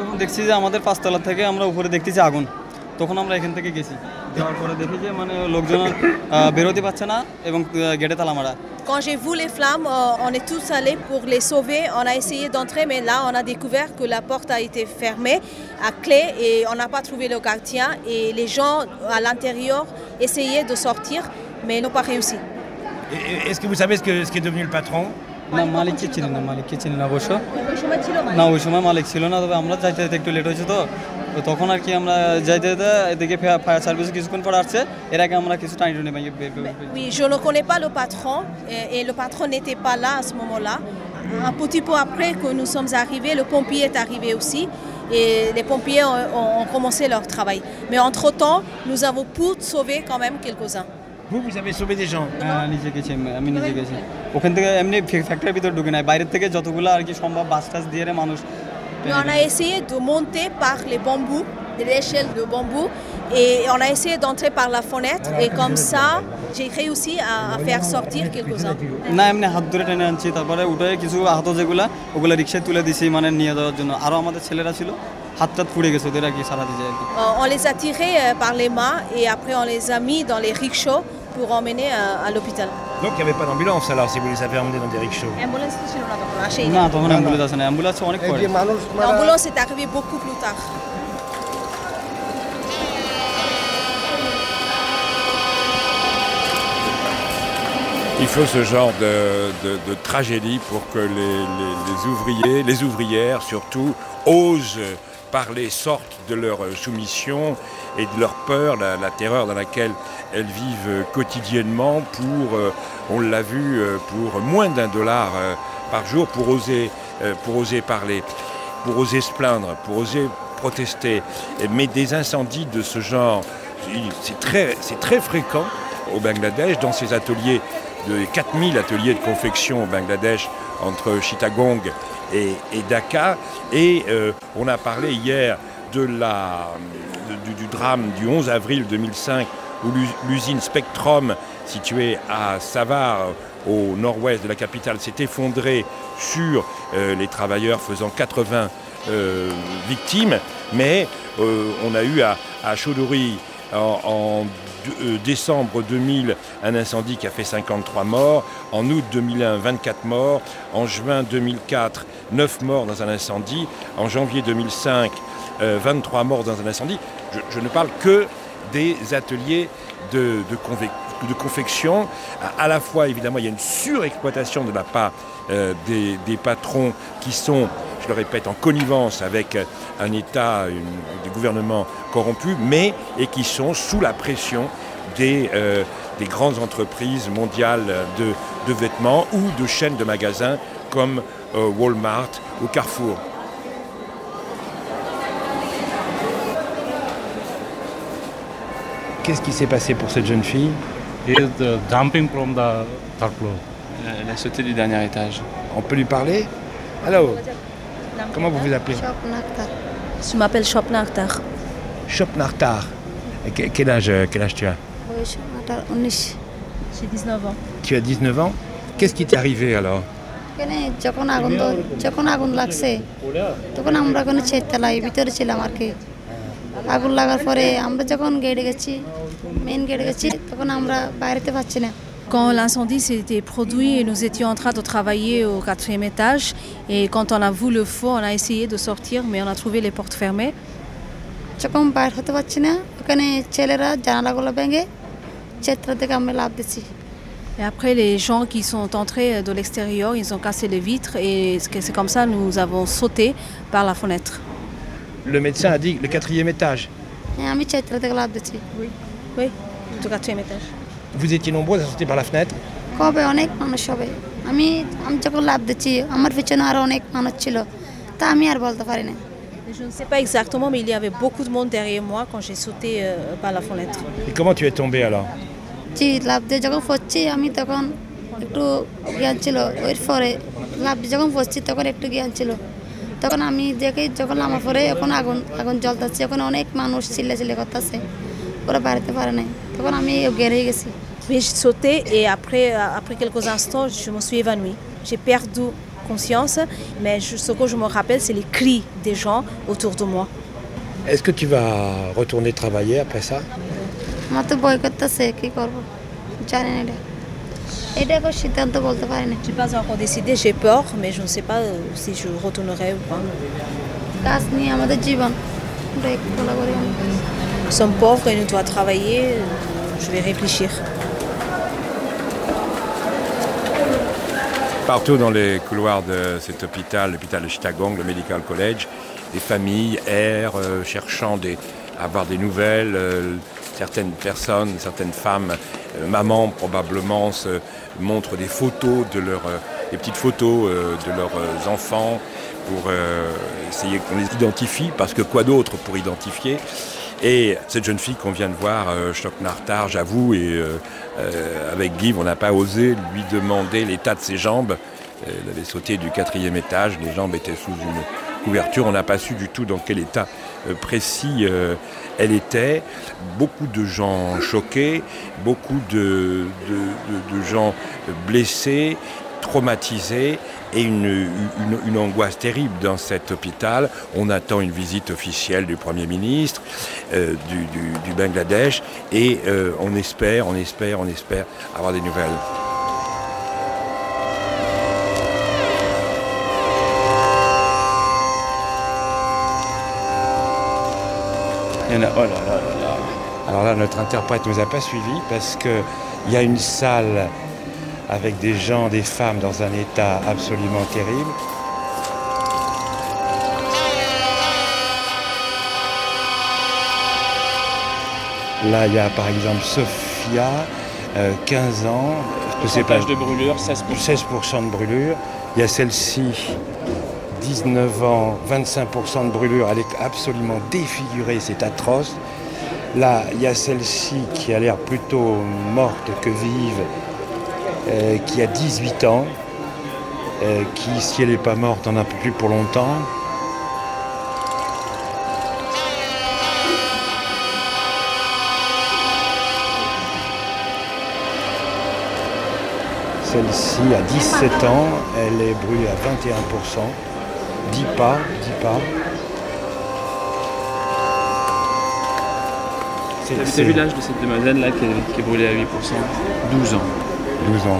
তখন আমরা এখান থেকে গেছি যাওয়ার পরে দেখি যে মানে লোকজন বেরোতে পারছে না এবং গেটে তালা মারা Quand j'ai vu les flammes, on est tous allés pour les sauver. On a essayé d'entrer, mais là, on a découvert que la porte a été fermée à clé et on n'a pas trouvé le gardien. Et les gens à l'intérieur essayaient de sortir, mais n'ont pas réussi. Est-ce que vous savez ce qu'est devenu le patron? না মালিককে চিনি না অবশ্য না ওই সময় মালিক ছিল না তবে আমরা যাইতে একটু লেট হয়েছে তো তখন আর কি আমরা যাইতে এদিকে ফায়ার সার্ভিস কিছুক্ষণ পর আসছে এর আগে আমরা কিছু টাইম টুনি ভাঙিয়ে Oui, je ne connais pas le patron et le patron n'était pas là à ce moment-là. Un petit peu après que nous sommes arrivés, le pompier est arrivé aussi et les pompiers ont commencé leur travail. Mais entre-temps, nous avons pu sauver quand même quelques-uns. Vous avez sauvé des gens? নিজে গেছি আমি নিজে গেছি ওখান থেকে এমনি ফ্যাক্টরির ভিতর ঢুকে নাই বাইরে থেকে যতগুলো আর কি সম্ভব বাস টাস দিয়ে মানুষ On a essayé de monter par les bambous, l'échelle de bambou, et on a essayé d'entrer par la fenêtre, et comme ça, j'ai réussi à faire sortir quelques-uns. না এমনি হাত ধরে টেনে আনছি তারপরে উঠে কিছু আহত যেগুলা ওগুলা রিকশায় তুলে দিছি মানে নিয়ে যাওয়ার জন্য আরও আমাদের ছেলেরা ছিল হাত পুড়ে গেছে ওদের আর কি সারা দিয়ে আর কি On les a tirés par les mains, et après on les a mis dans les rickshaws pour emmener à l'hôpital. Donc il n'y avait pas d'ambulance alors si vous les avez emmenés dans des rickshaws? না তখন অ্যাম্বুলেন্স আসে না অ্যাম্বুলেন্স অনেক পরে L'ambulance est arrivée beaucoup plus tard. Il faut ce genre de tragédie pour que les ouvrières surtout, osent parler, sortent de leur soumission et de leur peur, la terreur dans laquelle elles vivent quotidiennement pour, on l'a vu, pour moins d'$1 par jour, pour oser parler, pour oser se plaindre, pour oser protester. Mais des incendies de ce genre, c'est très fréquent au Bangladesh, dans ces ateliers, de 4000 ateliers de confection au Bangladesh, entre Chittagong et Dhaka. Et on a parlé hier du drame du 11 avril 2005 où l'usine Spectrum, située à Savar, au nord-ouest de la capitale, s'est effondrée sur les travailleurs, faisant 80 victimes. Mais on a eu à Chaudhuri, en décembre 2000, un incendie qui a fait 53 morts. En août 2001, 24 morts. En juin 2004, 9 morts dans un incendie. En janvier 2005, 23 morts dans un incendie. Je ne parle que des ateliers de confection. À la fois, évidemment, il y a une surexploitation de la part des patrons qui sont, je le répète, en connivence avec un État, des gouvernements corrompus, mais et qui sont sous la pression des grandes entreprises mondiales de vêtements ou de chaînes de magasins comme Walmart ou Carrefour. Qu'est-ce qui s'est passé pour cette jeune fille? Jumping from the third floor. Elle a sauté du dernier étage. On peut lui parler? Allô? Comment vous vous appelez? Je m'appelle Shopna Akhtar. Shopna Akhtar. Quel âge tu as? J'ai 19 ans. Tu as 19 ans? Qu'est-ce qui t'est arrivé alors? যখন আগুন লাগছে তখন আমরা কোনো ছেতলায় ভিতরে ছিলাম আর কি আগুন লাগার পরে আমরা যখন গেটে গেছি মেন গেটে গেছি তখন আমরা বাইরেতে পাচ্ছি না Quand l'incendie s'était produit et nous étions en train de travailler au 4e étage, et quand on a vu le feu, on a essayé de sortir, mais on a trouvé les portes fermées. যখন বাইরে হতে পারছি না ওখানে ছেলেরা জানালাগুলো ভেঙে ছেত্র থেকে আমরা লাফ দিচ্ছি Et après, les gens qui sont entrés de l'extérieur, ils ont cassé les vitres, et c'est comme ça que nous avons sauté par la fenêtre. Le médecin a dit le 4e étage. আমি ছেত্র থেকে লাফ দিচ্ছি Oui, du 4e étage. Vous étiez nombreux à sauter par la fenêtre? কবে অনেক মানুষ হবে আমি যখন লাফ দিচ্ছি আমার পিছনে আরো অনেক মানুষ ছিল তা আমি আর বলতে পারি না Je ne sais pas exactement, mais il y avait beaucoup de monde derrière moi quand j'ai sauté par la fenêtre. Et comment tu es tombé alors? জি লাফ দিয়ে যখন পড়ছি আমি তখন একটু জ্ঞান ছিল ওই পরে লাফ দিয়ে যখন পড়ছি তখন একটু জ্ঞান ছিল তখন আমি দেখে যখন আমার পরে এখন আগুন জ্বলতেছে এখন অনেক মানুষ চিল্লাচিল্লি করতেছে ওরা বাড়িতে পারে নাই তখন আমি জ্ঞান হয়ে গেছি J'ai sauté et après quelques instants, je me suis évanouie. J'ai perdu conscience, mais ce que je me rappelle, c'est les cris des gens autour de moi. Est-ce que tu vas retourner travailler après ça? আমার তো ভয় করতেছে কি করব জানি না এটা কোনো সিদ্ধান্ত বলতে পারি না Je n'ai pas encore décidé, j'ai peur, mais je ne sais pas si je retournerai ou pas. কাজ নিয়ে আমাদের জীবন Nous sommes pauvres et nous devons travailler, je vais réfléchir. Partout dans les couloirs de cet hôpital, l'hôpital de Chittagong, le Medical College, des familles errent, cherchant à avoir des nouvelles. Certaines personnes, certaines femmes, mamans probablement, se montrent des photos des petites photos de leurs enfants pour essayer qu'on les identifie, parce que quoi d'autre pour identifier. Et cette jeune fille qu'on vient de voir, Choknartar, j'avoue, et avec Guy, on n'a pas osé lui demander l'état de ses jambes. Elle avait sauté du 4e étage, les jambes étaient sous une couverture, on n'a pas su du tout dans quel état précis elle était. Beaucoup de gens choqués, beaucoup de gens blessés, traumatisés, et une angoisse terrible dans cet hôpital. On attend une visite officielle du Premier ministre du Bangladesh, et on espère avoir des nouvelles. Oh là là là là. Alors là, notre interprète ne nous a pas suivis parce qu'il y a une salle avec des gens, des femmes dans un état absolument terrible. Là, il y a par exemple Sophia, 15 ans. Pourcentage de brûlure, 16%. 16% de brûlure. Il y a celle-ci, 19 ans, 25% de brûlure. Elle est absolument défigurée, c'est atroce. Là, il y a celle-ci qui a l'air plutôt morte que vive, qui a 18 ans, qui, si elle n'est pas morte, n'en a plus pour longtemps. Celle-ci a 17 ans, elle est brûlée à 21%, 10 pas. T'as vu l'âge de cette demoiselle là qui est brûlée à 8%? 12 ans. 12 ans.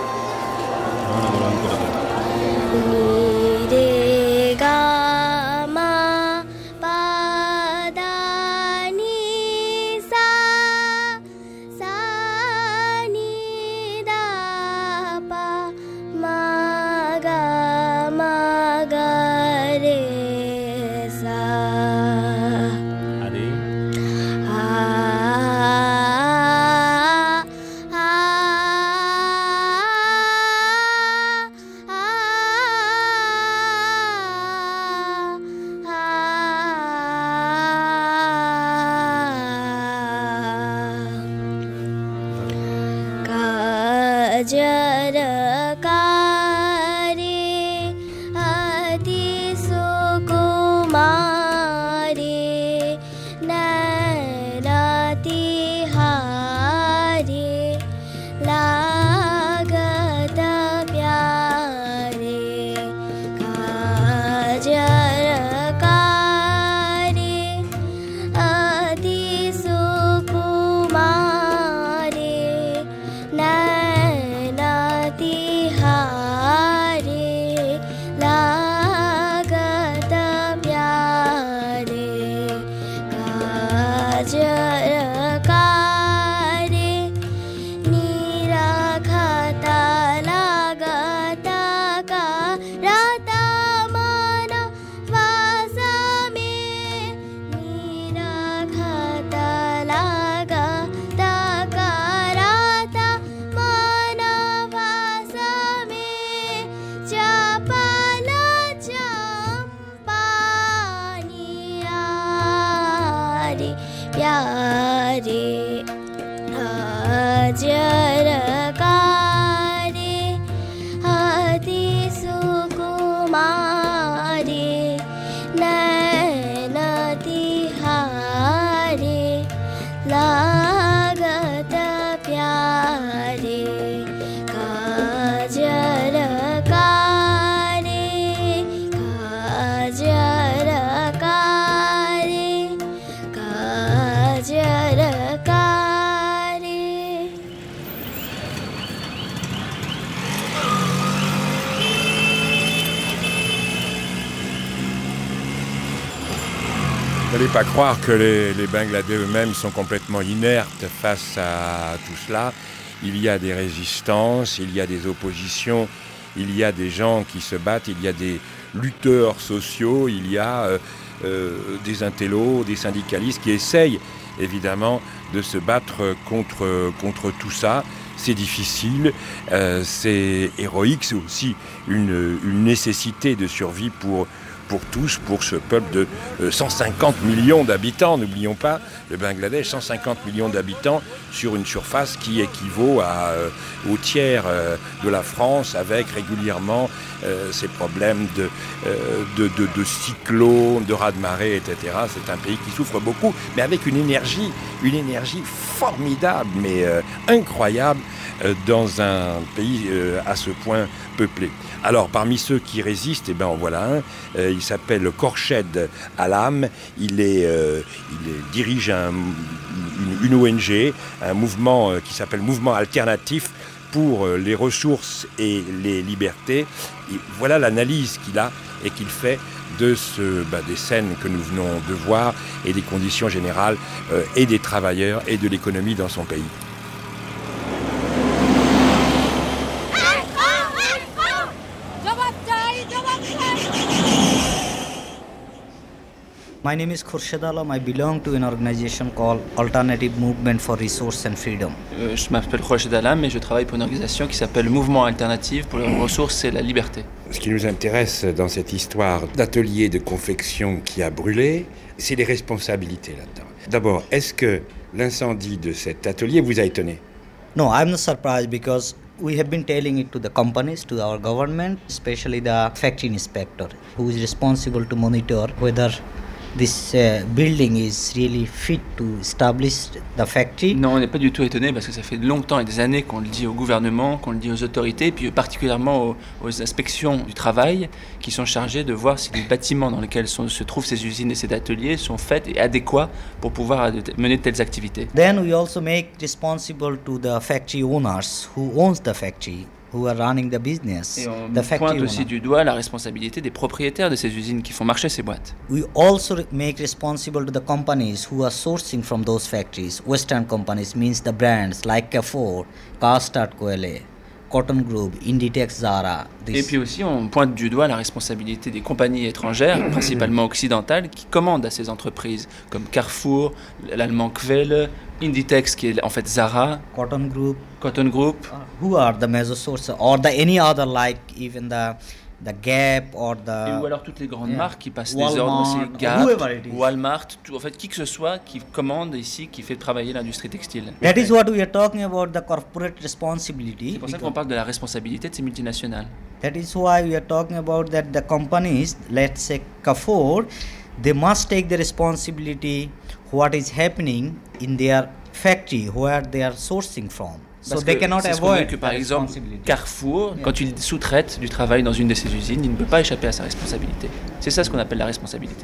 Ne pas croire que les Bangladais eux-mêmes sont complètement inertes face à tout cela. Il y a des résistances, il y a des oppositions il y a des gens qui se battent, il y a des lutteurs sociaux, il y a des intellos, des syndicalistes qui essayent évidemment de se battre contre tout ça. C'est difficile, c'est héroïque, c'est aussi une nécessité de survie pour tous, pour ce peuple de 150 millions d'habitants. N'oublions pas, le Bangladesh, 150 millions d'habitants sur une surface qui équivaut au tiers de la France, avec régulièrement ces problèmes de cyclones, de raz-de-marée, etc. C'est un pays qui souffre beaucoup, mais avec une énergie formidable, mais incroyable, dans un pays à ce point peuplé. Alors, parmi ceux qui résistent, en voilà un. Il s'appelle Khorshid Alam. Il dirige une ONG, un mouvement qui s'appelle Mouvement Alternatif pour les ressources et les libertés. Et voilà l'analyse qu'il a et qu'il fait de des scènes que nous venons de voir et des conditions générales et des travailleurs et de l'économie dans son pays. My name is Khorshid Alam. I belong to an organization called Alternative Movement for Resource and Freedom. Je m'appelle Khorshid Alam et je travaille pour une organisation qui s'appelle Mouvement Alternatif pour les ressources et la liberté. Ce qui nous intéresse dans cette histoire d'atelier de confection qui a brûlé, c'est les responsabilités là-dedans. D'abord, est-ce que l'incendie de cet atelier vous a étonné? No, I'm not surprised because we have been telling it to the companies, to our government, especially the factory inspector, who is responsible to monitor whether this building is really fit to establish the factory. Non, on n'est pas du tout étonné parce que ça fait longtemps et des années qu'on le dit au gouvernement, qu'on le dit aux autorités, et puis particulièrement aux inspections du travail qui sont chargées de voir si les bâtiments dans lesquels se trouvent ces usines et ces ateliers sont faits et adéquats pour pouvoir mener de telles activités. Then we also make responsible to the factory owners who owns the factory, who are running the business. Et on pointe aussi du doigt la responsabilité des propriétaires de ces usines qui font marcher ces boîtes. We also make responsible to the companies who are sourcing from those factories. Western companies means the brands like Carrefour, Castard Coele, Cotton Group, Inditex, Zara. Et puis aussi, on pointe du doigt la responsabilité des compagnies étrangères, principalement occidentales, qui commandent à ces entreprises, comme Carrefour, l'allemand Quelle, Inditex, qui est en fait Zara, Cotton Group, who are the major sources, or any other like even the Gap or ou alors toutes les grandes marques qui passent des ordres aussi, Gap, Walmart, en fait qui que ce soit qui commande ici, qui fait travailler l'industrie textile. That is what we are talking about, the corporate responsibility. C'est pour ça qu'on parle de la responsabilité de ces multinationales. That is why we are talking about that the companies, let's say Carrefour, they must take the responsibility what is happening in their factory where they are sourcing from. So they cannot avoid que, par exemple, Carrefour, quand il sous-traite du travail dans une de ses usines, il ne peut pas échapper à sa responsabilité. C'est ça ce qu'on appelle la responsabilité.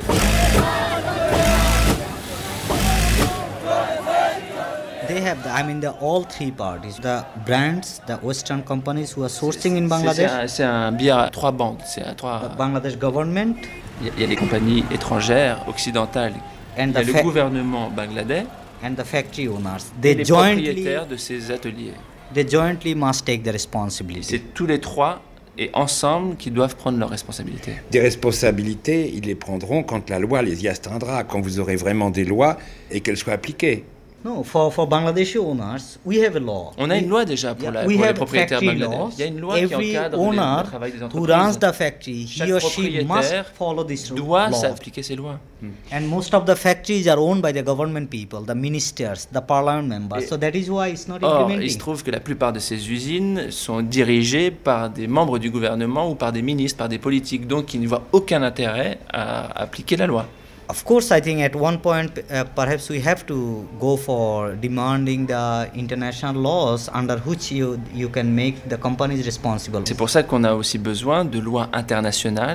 They have, all three parties, the brands, the Western companies who are sourcing in Bangladesh. C'est un biais à trois bandes. C'est à trois. The Bangladesh government. Il y a les compagnies étrangères, occidentales. Il y a le gouvernement bangladais. And the factory owners, les propriétaires de ces ateliers. They jointly must take the responsibility. C'est tous les trois et ensemble qui doivent prendre leurs responsabilités. Des responsabilités, ils les prendront quand la loi les y astreindra, quand vous aurez vraiment des lois et qu'elles soient appliquées. No, for Bangladeshi owners, we have a law. On a une loi déjà pour les propriétaires bangladais. Il y a une loi qui encadre le travail des entreprises. Who runs the factory, he or she must follow this law. Doit s'appliquer ces lois. And most of the factories are owned by the government people, the ministers, the parliament members. So that is why it's not implementing. Il se trouve que la plupart de ces usines sont dirigées par des membres du gouvernement ou par des ministres, par des politiques, donc qui ne voient aucun intérêt à appliquer la loi. Of course, I think at one point, perhaps we have to go for demanding the international laws under which you can make the companies responsible. C'est pour ça qu'on a aussi besoin de lois internationales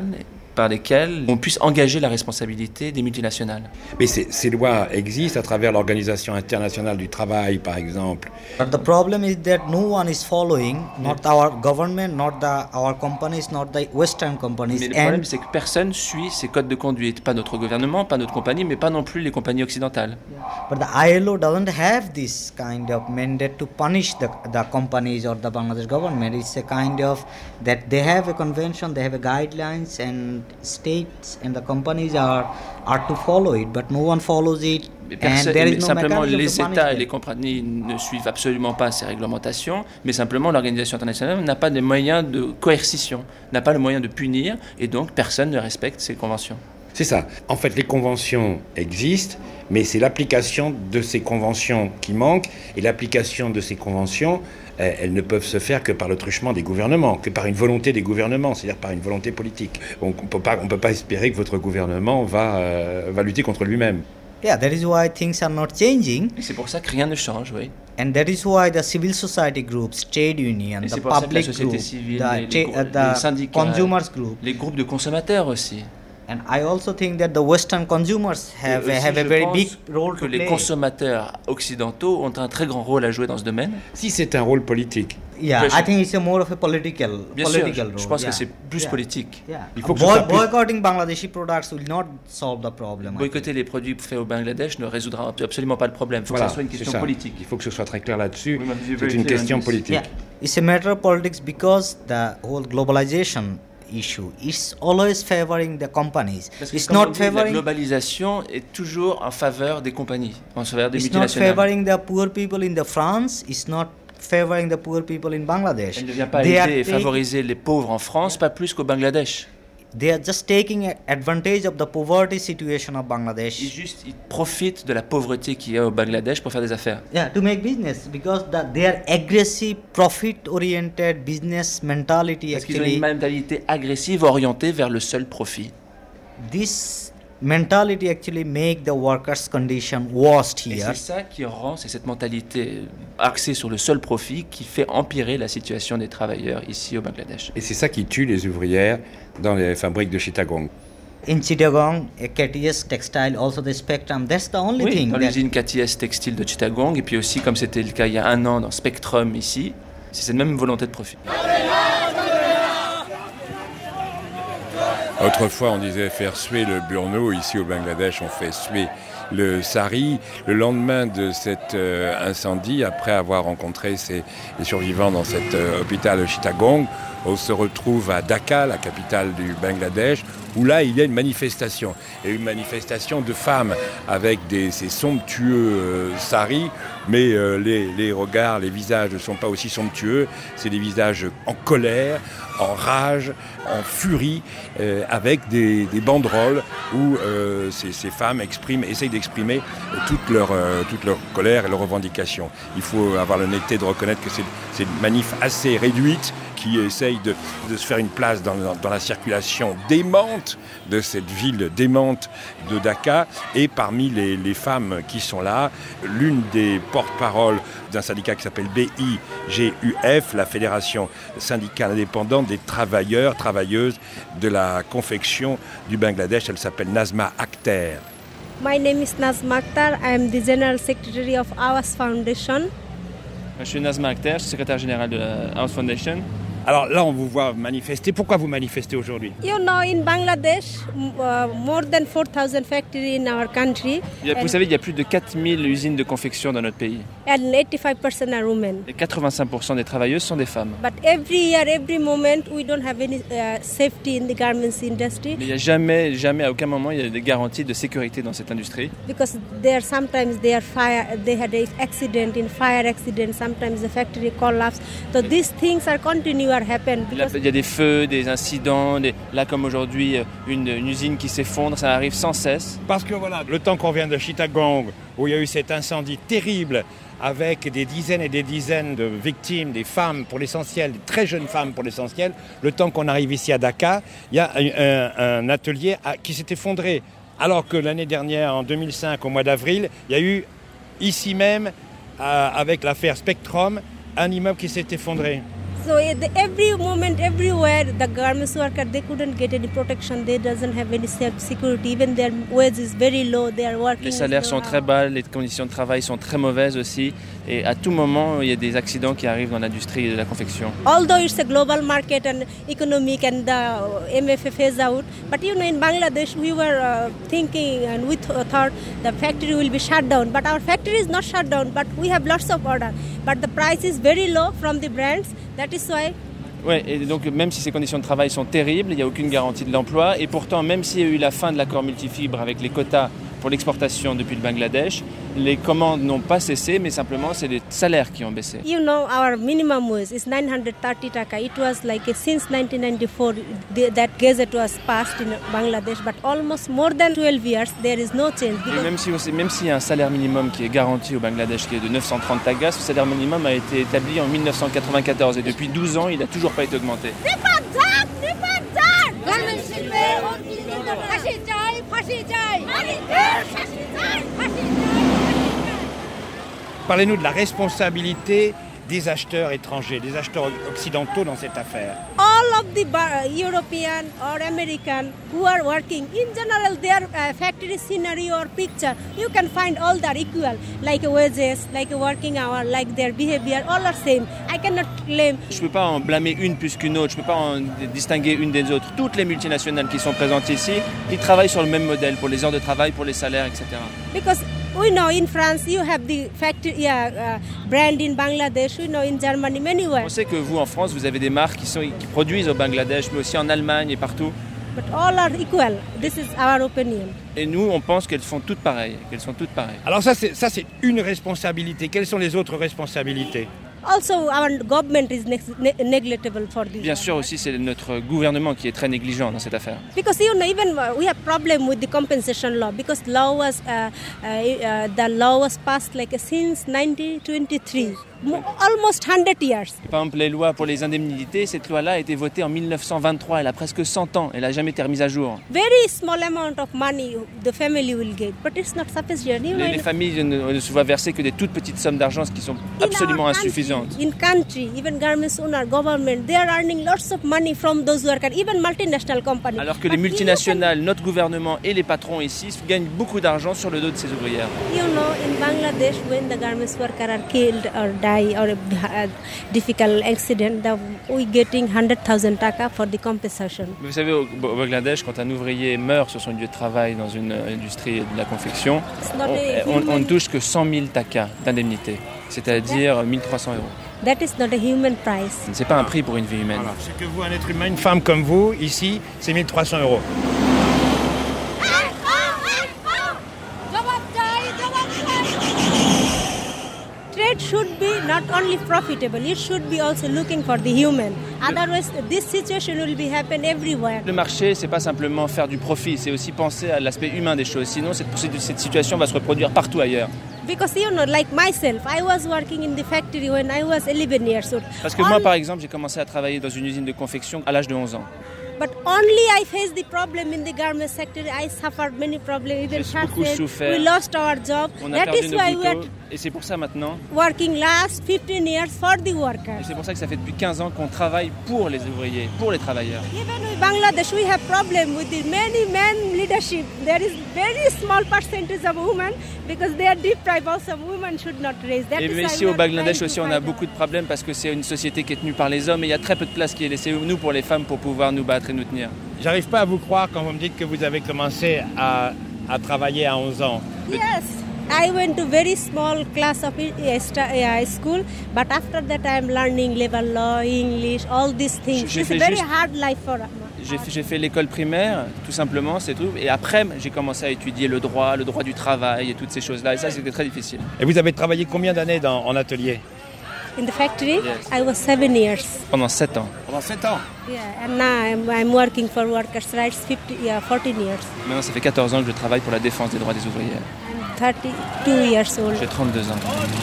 par lesquelles on puisse engager la responsabilité des multinationales. Mais ces lois existent à travers l'Organisation internationale du travail, par exemple. But the problem is that no one is following, not our government, not our companies, not the Western companies. Mais le problème, c'est que personne suit ces codes de conduite. Pas notre gouvernement, pas notre compagnie, mais pas non plus les compagnies occidentales. But the ILO doesn't have this kind of mandate to punish the companies or the Bangladesh government. It's a kind of that they have a convention, they have a guidelines, and states and the companies are to follow it, but no one follows it. Simplement, les États et les compagnies ne suivent absolument pas ces réglementations, mais simplement l'organisation internationale n'a pas de moyens de coercition, n'a pas le moyen de punir, et donc personne ne respecte ces conventions. C'est ça. En fait, les conventions existent, mais c'est l'application de ces conventions qui manque, et l'application de ces conventions, elles ne peuvent se faire que par le truchement des gouvernements, que par une volonté des gouvernements, c'est-à-dire par une volonté politique. On ne peut pas espérer que votre gouvernement va lutter contre lui-même. Yeah, that is why things are not changing. Et c'est pour ça que rien ne change, oui. And that is why the civil society groups, trade union, the public group, les syndicats, consumers group, les groupes de consommateurs aussi. And I also think that the Western consumers have a very big role to play. Les consommateurs occidentaux ont un très grand rôle à jouer dans ce domaine. Si c'est un rôle politique. Yeah, I think it's more of a political role. Je pense que c'est plus politique. Yeah. Il faut que boycotting Bangladeshi products will not solve the problem. Boycotter les produits faits au Bangladesh ne résoudra absolument pas le problème. Il faut que ce soit une question politique. Il faut que ce soit très clair là-dessus. C'est une question politique. Yeah. It's a matter of politics because the whole globalization issue is always favoring the companies. It's not favoring. La globalisation est toujours en faveur des compagnies, en faveur des multinationales. It's not favoring the poor people in the France. It's not favoring the poor people in Bangladesh. Elle ne vient pas aider et favoriser les pauvres en France, pas plus qu'au Bangladesh. They are just taking advantage of the poverty situation of Bangladesh. Ils profitent de la pauvreté qu'il y a au Bangladesh pour faire des affaires. Yeah, to make business because their aggressive, profit-oriented business mentality. Parce qu'ils ont une mentalité agressive orientée vers le seul profit. This mentality actually make the workers' condition worst here. Et c'est ça qui rend, c'est cette mentalité axée sur le seul profit qui fait empirer la situation des travailleurs ici au Bangladesh. Et c'est ça qui tue les ouvrières dans les fabriques de Chittagong. In Chittagong, KTS Textile, also the Spectrum, that's the only thing. Dans l'usine KTS Textile de Chittagong, et puis aussi comme c'était le cas il y a un an dans Spectrum ici, c'est cette même volonté de profit. Autrefois, on disait faire suer le burno. Ici, au Bangladesh, on fait suer le sari. Le lendemain de cet incendie, après avoir rencontré les survivants dans cet hôpital Chittagong, on se retrouve à Dhaka, la capitale du Bangladesh, où là, il y a une manifestation. Et une manifestation de femmes avec ces somptueux saris, mais les regards, les visages ne sont pas aussi somptueux. C'est des visages en colère, en rage, en furie, avec des banderoles où ces femmes essayent d'exprimer toute leur colère et leurs revendications. Il faut avoir l'honnêteté de reconnaître que c'est une manif assez réduite qui essaye de se faire une place dans la circulation démente de cette ville démente de Dhaka. Et parmi les femmes qui sont là, l'une des porte-paroles d'un syndicat qui s'appelle BIGUF, la Fédération syndicale indépendante des travailleuses de la confection du Bangladesh, elle s'appelle Nazma Akhter. My name is Nazma Akhter, I am the General Secretary of Awas Foundation. Je suis Nazma Akhter, je suis secrétaire général de la Awas Foundation. Alors là, on vous voit manifester. Pourquoi vous manifestez aujourd'hui? You know, in Bangladesh, more than 4,000 factories in our country. Vous savez, il y a plus de 4000 usines de confection dans notre pays. And 85% are women. Et 85% des travailleuses sont des femmes. But every year, every moment, we don't have any safety in the garments industry. Mais il n'y a jamais, à aucun moment, il y a des garanties de sécurité dans cette industrie. Because sometimes they had an accident, in fire accident, sometimes the factory collapse. So these things are continuing. Il y a des feux, des incidents, là comme aujourd'hui, une usine qui s'effondre, ça arrive sans cesse. Parce que voilà, le temps qu'on vient de Chittagong, où il y a eu cet incendie terrible, avec des dizaines et des dizaines de victimes, des femmes pour l'essentiel, des très jeunes femmes pour l'essentiel, le temps qu'on arrive ici à Dhaka, il y a un atelier qui s'est effondré. Alors que l'année dernière, en 2005, au mois d'avril, il y a eu ici même, avec l'affaire Spectrum, un immeuble qui s'est effondré. So every moment, everywhere, the garments worker, they couldn't get any protection. They doesn't have any self-security. Even their wage is very low. They are working. Les salaires sont très bas, les conditions de travail sont très mauvaises aussi. Et à tout moment, il y a des accidents qui arrivent dans l'industrie de la confection. Although it's a global market and economic and the MFA phase out, but you know, in Bangladesh, we were thinking and we thought the factory will be shut down. But our factory is not shut down, but we have lots of order. But the price is very low from the brands. That is why. Ouais, et donc même si ces conditions de travail sont terribles, il n'y a aucune garantie de l'emploi. Et pourtant, même s'il y a eu la fin de l'accord multifibre avec les quotas pour l'exportation depuis le Bangladesh, les commandes n'ont pas cessé, mais simplement c'est les salaires qui ont baissé. You know, our minimum wage is 930 taka. It was like since 1994 that gazette was passed in Bangladesh, but almost more than 12 years there is no change. Et même s'il y a un salaire minimum qui est garanti au Bangladesh, qui est de 930 takas, ce salaire minimum a été établi en 1994 et depuis 12 ans, il n'a toujours pas été augmenté. Parlez-nous de la responsabilité des acheteurs étrangers, des acheteurs occidentaux dans cette affaire. All of the European or American who are working, in general, their factory scenery or picture, you can find all that equal, like wages, like working hour, like their behavior, all are same. I cannot claim. Je ne peux pas en blâmer une plus qu'une autre, je ne peux pas en distinguer une des autres. Toutes les multinationales qui sont présentes ici, ils travaillent sur le même modèle pour les heures de travail, pour les salaires, etc. Because we know in France you have the factory brand in Bangladesh. We know in Germany many where. On sait que vous en France vous avez des marques qui produisent au Bangladesh, mais aussi en Allemagne et partout. But all are equal. This is our opinion. Et nous, on pense qu'elles font toutes pareilles, Alors ça c'est une responsabilité. Quelles sont les autres responsabilités? Also, our government is neglectable for this. Bien sûr aussi, c'est notre gouvernement qui est très négligent dans cette affaire. Because you know, even we have problem with the compensation law because the law was passed like since 1923. Almost 100 years. Par exemple, les lois pour les indemnités, cette loi-là a été votée en 1923. Elle a presque 100 ans. Elle n'a jamais été remise à jour. Very small amount of money the family will get, but it's not sufficient. Les familles ne se voient verser que des toutes petites sommes d'argent qui sont absolument insuffisantes. In country, even garments owner, government, they are earning lots of money from those workers, even multinational companies. Alors que les multinationales, notre gouvernement et les patrons ici gagnent beaucoup d'argent sur le dos de ces ouvrières. You know, in Bangladesh, when the garments workers are killed or die or a difficult accident, we getting 100,000 taka for the compensation. Vous savez, au Bangladesh, quand un ouvrier meurt sur son lieu de travail dans une industrie de la confection, on ne touche que 100 000 takas d'indemnité, c'est-à-dire 1 300 euros. That is not a human price. C'est pas un prix pour une vie humaine. Voilà. C'est que vous, un être humain, une femme comme vous, ici, c'est 1 300 euros. Trade should be not only profitable, it should be also looking for the human. Otherwise, this situation will be happen everywhere. Le marché, c'est pas simplement faire du profit, c'est aussi penser à l'aspect humain des choses. Sinon, cette situation va se reproduire partout ailleurs. Because you know, like myself, I was working in the factory when I was 11 years old. Parce que moi, par exemple, j'ai commencé à travailler dans une usine de confection à l'âge de 11 ans. But only I faced the problem in the garment sector. I suffered many problems. Even we lost our job. On a perdu nos bouteaux. Et c'est pour ça maintenant. Working last 15 years for the workers. Et c'est pour ça que ça fait depuis 15 ans qu'on travaille pour les ouvriers, pour les travailleurs. Even in Bangladesh, we have problem with the many men leadership. There is very small percentage of women because they are deprived. Also, women should not raise. That et ici au Bangladesh aussi, on a beaucoup de problèmes parce que c'est une société qui est tenue par les hommes et il y a très peu de place qui est laissée nous pour les femmes pour pouvoir nous battre et nous tenir. J'arrive pas à vous croire quand vous me dites que vous avez commencé à travailler à 11 ans. Yes. I went to very small class of school, but after that I'm learning labor law, English, all these things. It's a very hard life for us. J'ai fait l'école primaire, tout simplement, c'est tout. Et après, j'ai commencé à étudier le droit du travail et toutes ces choses-là. Et ça, c'était très difficile. Et vous avez travaillé combien d'années en atelier? In the factory, yes. I was 7 years. Pendant 7 ans. Pendant 7 ans? Yeah, and now I'm working for workers' rights 14 years. Maintenant, ça fait 14 ans que je travaille pour la défense des droits des ouvriers. I'm 32 years old. J'ai 32 ans.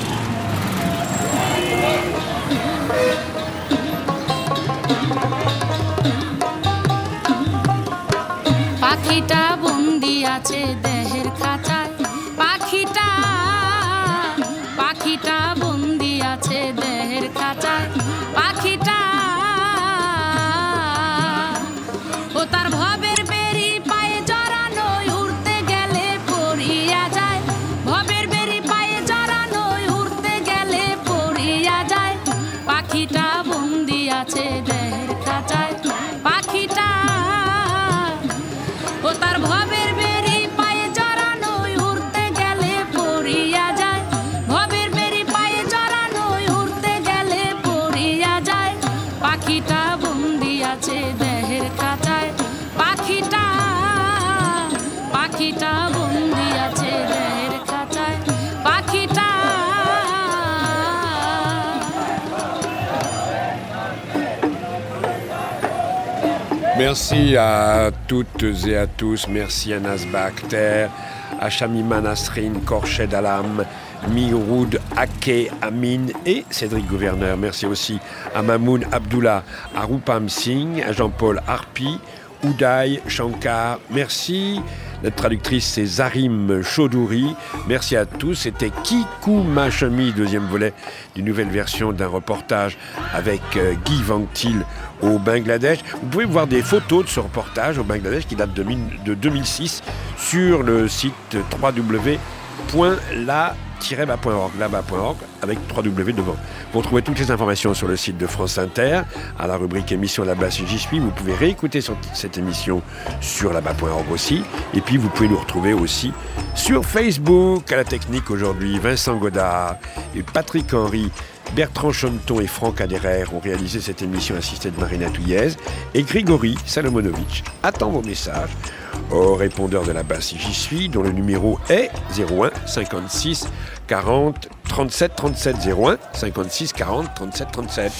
পাখিটা বন্দি আছে দেহের খাঁচায় পাখিটা বন্দি আছে দেহের খাঁচায় পাখিটা Merci à toutes et à tous. Merci à Nasba Akhter, à Shamima Nasrin, Korched Alam, Miroud Ake Amin et Cédric Gouverneur. Merci aussi à Mamoun Abdullah, à Rupam Singh, à Jean-Paul Harpi, Oudaï Shankar. Merci. Notre traductrice, c'est Zarim Chaudouri. Merci à tous. C'était Kikou Machemi, deuxième volet d'une nouvelle version d'un reportage avec Guy Vangtil au Bangladesh. Vous pouvez voir des photos de ce reportage au Bangladesh qui date de 2006 sur le site www.la-ba.org avec 3W devant. Vous retrouvez toutes les informations sur le site de France Inter, à la rubrique émission là-bas si j'y suis. Vous pouvez réécouter cette émission sur là-bas.org aussi. Et puis vous pouvez nous retrouver aussi sur Facebook. À la technique aujourd'hui, Vincent Godard et Patrick Henry, Bertrand Chonton et Franck Aderer ont réalisé cette émission assistée de Marina Touillez. Et Grigory Salomonovitch attend vos messages au répondeur de là-bas si j'y suis, dont le numéro est 01 56 40 37 37 01 56 40 37 37.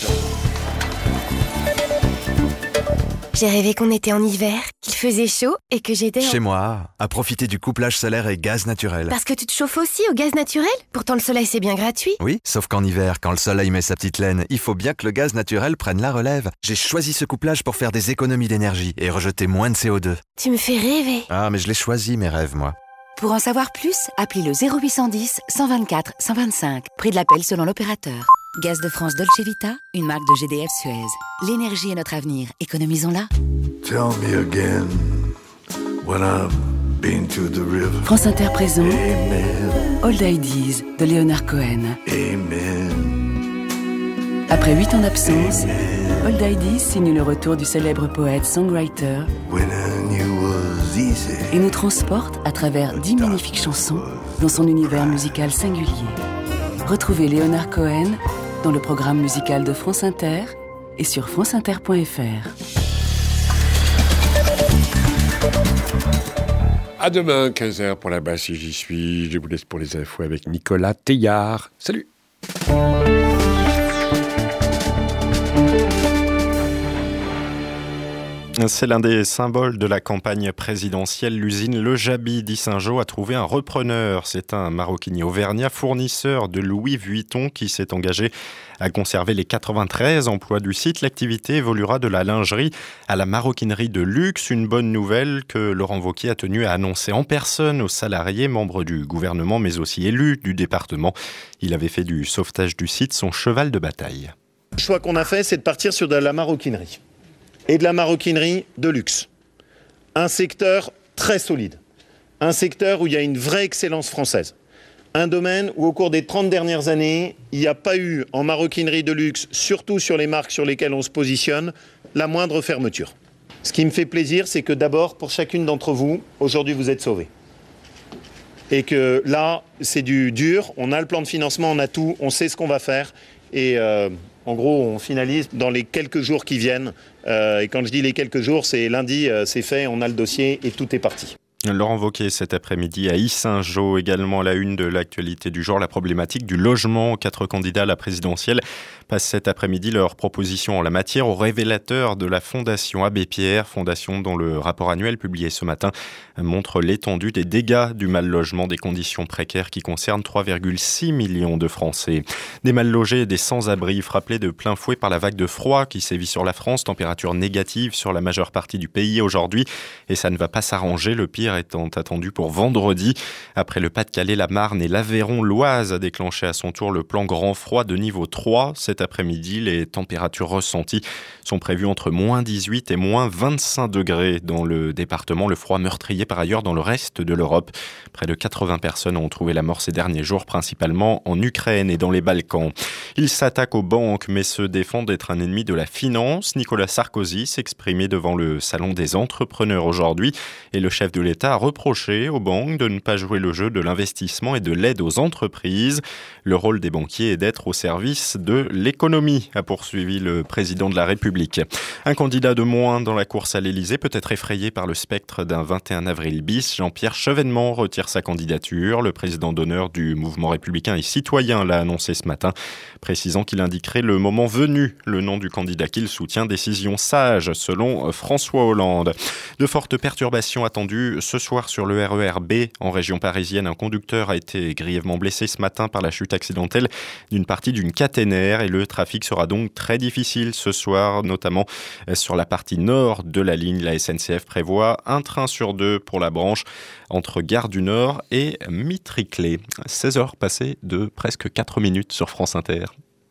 J'ai rêvé qu'on était en hiver, qu'il faisait chaud et que j'étais Chez moi, à profiter du couplage solaire et gaz naturel. Parce que tu te chauffes aussi au gaz naturel ? Pourtant le soleil c'est bien gratuit. Oui, sauf qu'en hiver, quand le soleil met sa petite laine, il faut bien que le gaz naturel prenne la relève. J'ai choisi ce couplage pour faire des économies d'énergie et rejeter moins de CO2. Tu me fais rêver. Ah, mais je l'ai choisi, mes rêves, moi. Pour en savoir plus, appelez le 0810 124 125. Prix de l'appel selon l'opérateur. Gaz de France Dolce Vita, une marque de GDF Suez. L'énergie est notre avenir, économisons-la. Tell me again when I've been to the river. France Inter présente Amen. Old Ideas de Leonard Cohen. Amen. Après 8 ans d'absence, Old Ideas signe le retour du célèbre poète-songwriter et nous transporte à travers 10 magnifiques chansons dans son univers musical singulier. Retrouvez Leonard Cohen dans le programme musical de France Inter et sur franceinter.fr. À demain, 15h pour là-bas si j'y suis. Je vous laisse pour les infos avec Nicolas Teillard. Salut. C'est l'un des symboles de la campagne présidentielle. L'usine Le Jabi d'Issingeaux a trouvé un repreneur. C'est un maroquinier auvergnat, fournisseur de Louis Vuitton, qui s'est engagé à conserver les 93 emplois du site. L'activité évoluera de la lingerie à la maroquinerie de luxe. Une bonne nouvelle que Laurent Wauquiez a tenu à annoncer en personne aux salariés, membres du gouvernement, mais aussi élus du département. Il avait fait du sauvetage du site son cheval de bataille. Le choix qu'on a fait, c'est de partir sur de la maroquinerie. Et de la maroquinerie de luxe. Un secteur très solide. Un secteur où il y a une vraie excellence française. Un domaine où au cours des 30 dernières années, il n'y a pas eu en maroquinerie de luxe, surtout sur les marques sur lesquelles on se positionne, la moindre fermeture. Ce qui me fait plaisir, c'est que d'abord, pour chacune d'entre vous, aujourd'hui vous êtes sauvés. Et que là, c'est du dur, on a le plan de financement, on a tout, on sait ce qu'on va faire. Et en gros, on finalise dans les quelques jours qui viennent. Et quand je dis les quelques jours, c'est lundi, c'est fait, on a le dossier et tout est parti. Laurent Wauquiez cet après-midi à Issingeaux, également à la une de l'actualité du jour, la problématique du logement. 4 candidats à la présidentielle passent cet après-midi leurs propositions en la matière au révélateur de la Fondation Abbé Pierre, fondation dont le rapport annuel publié ce matin montre l'étendue des dégâts du mal-logement, des conditions précaires qui concernent 3,6 millions de Français. Des mal-logés et des sans-abri frappés de plein fouet par la vague de froid qui sévit sur la France, température négative sur la majeure partie du pays aujourd'hui et ça ne va pas s'arranger, le pire étant attendu pour vendredi. Après le Pas-de-Calais, la Marne et l'Aveyron, l'Oise a déclenché à son tour le plan grand froid de niveau 3. Cet après-midi, les températures ressenties sont prévues entre moins 18 et moins 25 degrés dans le département. Le froid meurtrier par ailleurs dans le reste de l'Europe. Près de 80 personnes ont trouvé la mort ces derniers jours, principalement en Ukraine et dans les Balkans. Il s'attaque aux banques mais se défend d'être un ennemi de la finance. Nicolas Sarkozy s'exprimait devant le Salon des entrepreneurs aujourd'hui et le chef de l'État a reproché aux banques de ne pas jouer le jeu de l'investissement et de l'aide aux entreprises. Le rôle des banquiers est d'être au service de l'économie, a poursuivi le président de la République. Un candidat de moins dans la course à l'Élysée peut être effrayé par le spectre d'un 21 avril bis. Jean-Pierre Chevènement retire sa candidature. Le président d'honneur du mouvement républicain et citoyen l'a annoncé ce matin. précisant qu'il indiquerait le moment venu le nom du candidat qu'il soutient. Décision sage, selon François Hollande. De fortes perturbations attendues ce soir sur le RER B. En région parisienne, un conducteur a été grièvement blessé ce matin par la chute accidentelle d'une partie d'une caténaire et le trafic sera donc très difficile ce soir, notamment sur la partie nord de la ligne. La SNCF prévoit un train sur 2 pour la branche entre Gare du Nord et Mitriclé. 16h passées de presque 4 minutes sur France Inter.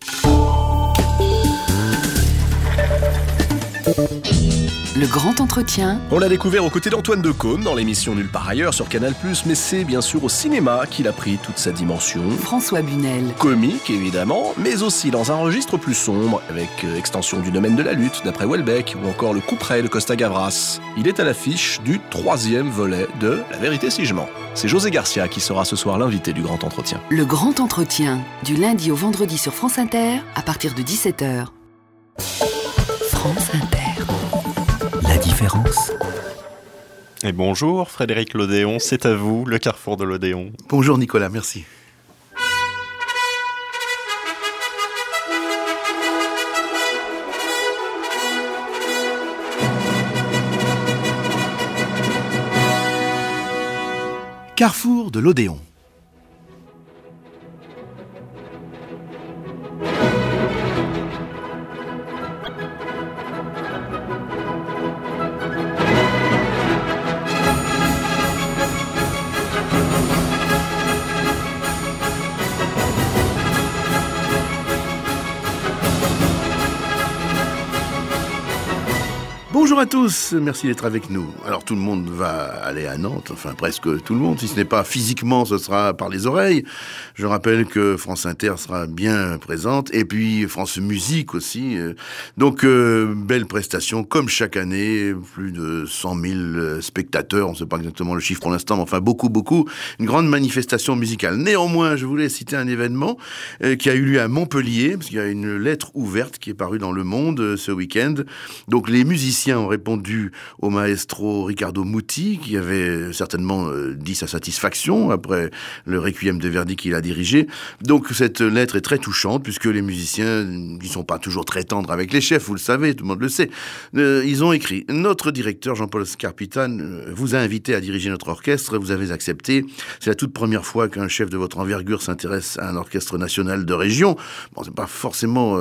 Le grand entretien. On l'a découvert aux côtés d'Antoine Decaune dans l'émission Nulle part ailleurs sur Canal+, mais c'est bien sûr au cinéma qu'il a pris toute sa dimension. François Bunel. Comique évidemment, mais aussi dans un registre plus sombre, avec Extension du domaine de la lutte d'après Houellebecq ou encore Le couperet de Costa Gavras. Il est à l'affiche du 3e volet de La vérité si je mens. C'est José Garcia qui sera ce soir l'invité du grand entretien. Le grand entretien, du lundi au vendredi sur France Inter, à partir de 17h. France Inter. La différence. Et bonjour Frédéric Lodéon, c'est à vous, le carrefour de l'Odéon. Bonjour Nicolas, merci. Carrefour de l'Odéon. Bonjour à tous, merci d'être avec nous. Alors tout le monde va aller à Nantes, enfin presque tout le monde, si ce n'est pas physiquement, ce sera par les oreilles. Je rappelle que France Inter sera bien présente, et puis France Musique aussi. Donc belle prestation, comme chaque année, plus de 100 000 spectateurs, on ne sait pas exactement le chiffre pour l'instant, mais enfin beaucoup. Une grande manifestation musicale. Néanmoins, je voulais citer un événement qui a eu lieu à Montpellier, parce qu'il y a une lettre ouverte qui est parue dans Le Monde ce week-end. Donc les musiciens ont répondu au maestro Riccardo Muti, qui avait certainement dit sa satisfaction après le Requiem de Verdi qu'il a dirigé. Donc cette lettre est très touchante, puisque les musiciens ne sont pas toujours très tendres avec les chefs, vous le savez, tout le monde le sait. Ils ont écrit « Notre directeur Jean-Paul Scarpita vous a invité à diriger notre orchestre, vous avez accepté. C'est la toute première fois qu'un chef de votre envergure s'intéresse à un orchestre national de région. » Bon, c'est pas forcément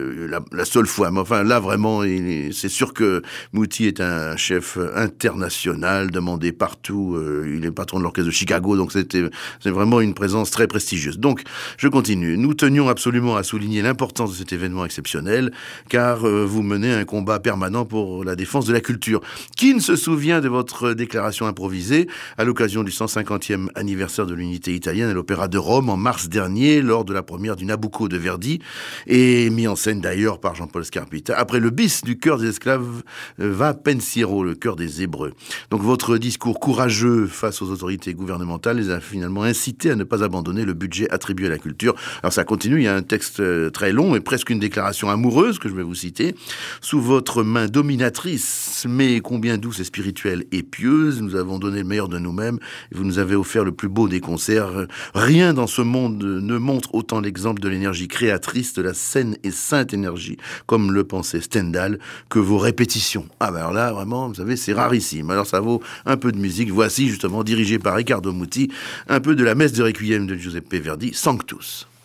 la seule fois, mais enfin là vraiment, c'est sûr que Muti est un chef international, demandé partout. Il est patron de l'orchestre de Chicago, donc c'est vraiment une présence très prestigieuse. Donc, je continue. Nous tenions absolument à souligner l'importance de cet événement exceptionnel, car vous menez un combat permanent pour la défense de la culture. Qui ne se souvient de votre déclaration improvisée à l'occasion du 150e anniversaire de l'unité italienne à l'Opéra de Rome en mars dernier, lors de la première du Nabucco de Verdi, et mis en scène d'ailleurs par Jean-Paul Scarpita, après le bis du chœur des esclaves Va Pensiero, le chœur des Hébreux. Donc votre discours courageux face aux autorités gouvernementales les a finalement incités à ne pas abandonner le budget attribué à la culture. Alors ça continue, il y a un texte très long et presque une déclaration amoureuse que je vais vous citer. Sous votre main dominatrice, mais combien douce et spirituelle et pieuse, nous avons donné le meilleur de nous-mêmes et vous nous avez offert le plus beau des concerts. Rien dans ce monde ne montre autant l'exemple de l'énergie créatrice, de la saine et sainte énergie, comme le pensait Stendhal, que vos répétitions. Ah ben alors là, vraiment, vous savez, c'est rarissime. Alors ça vaut un peu de musique. Voici justement, dirigé par Riccardo Muti, un peu de la messe de Requiem de Giuseppe Verdi, Sanctus.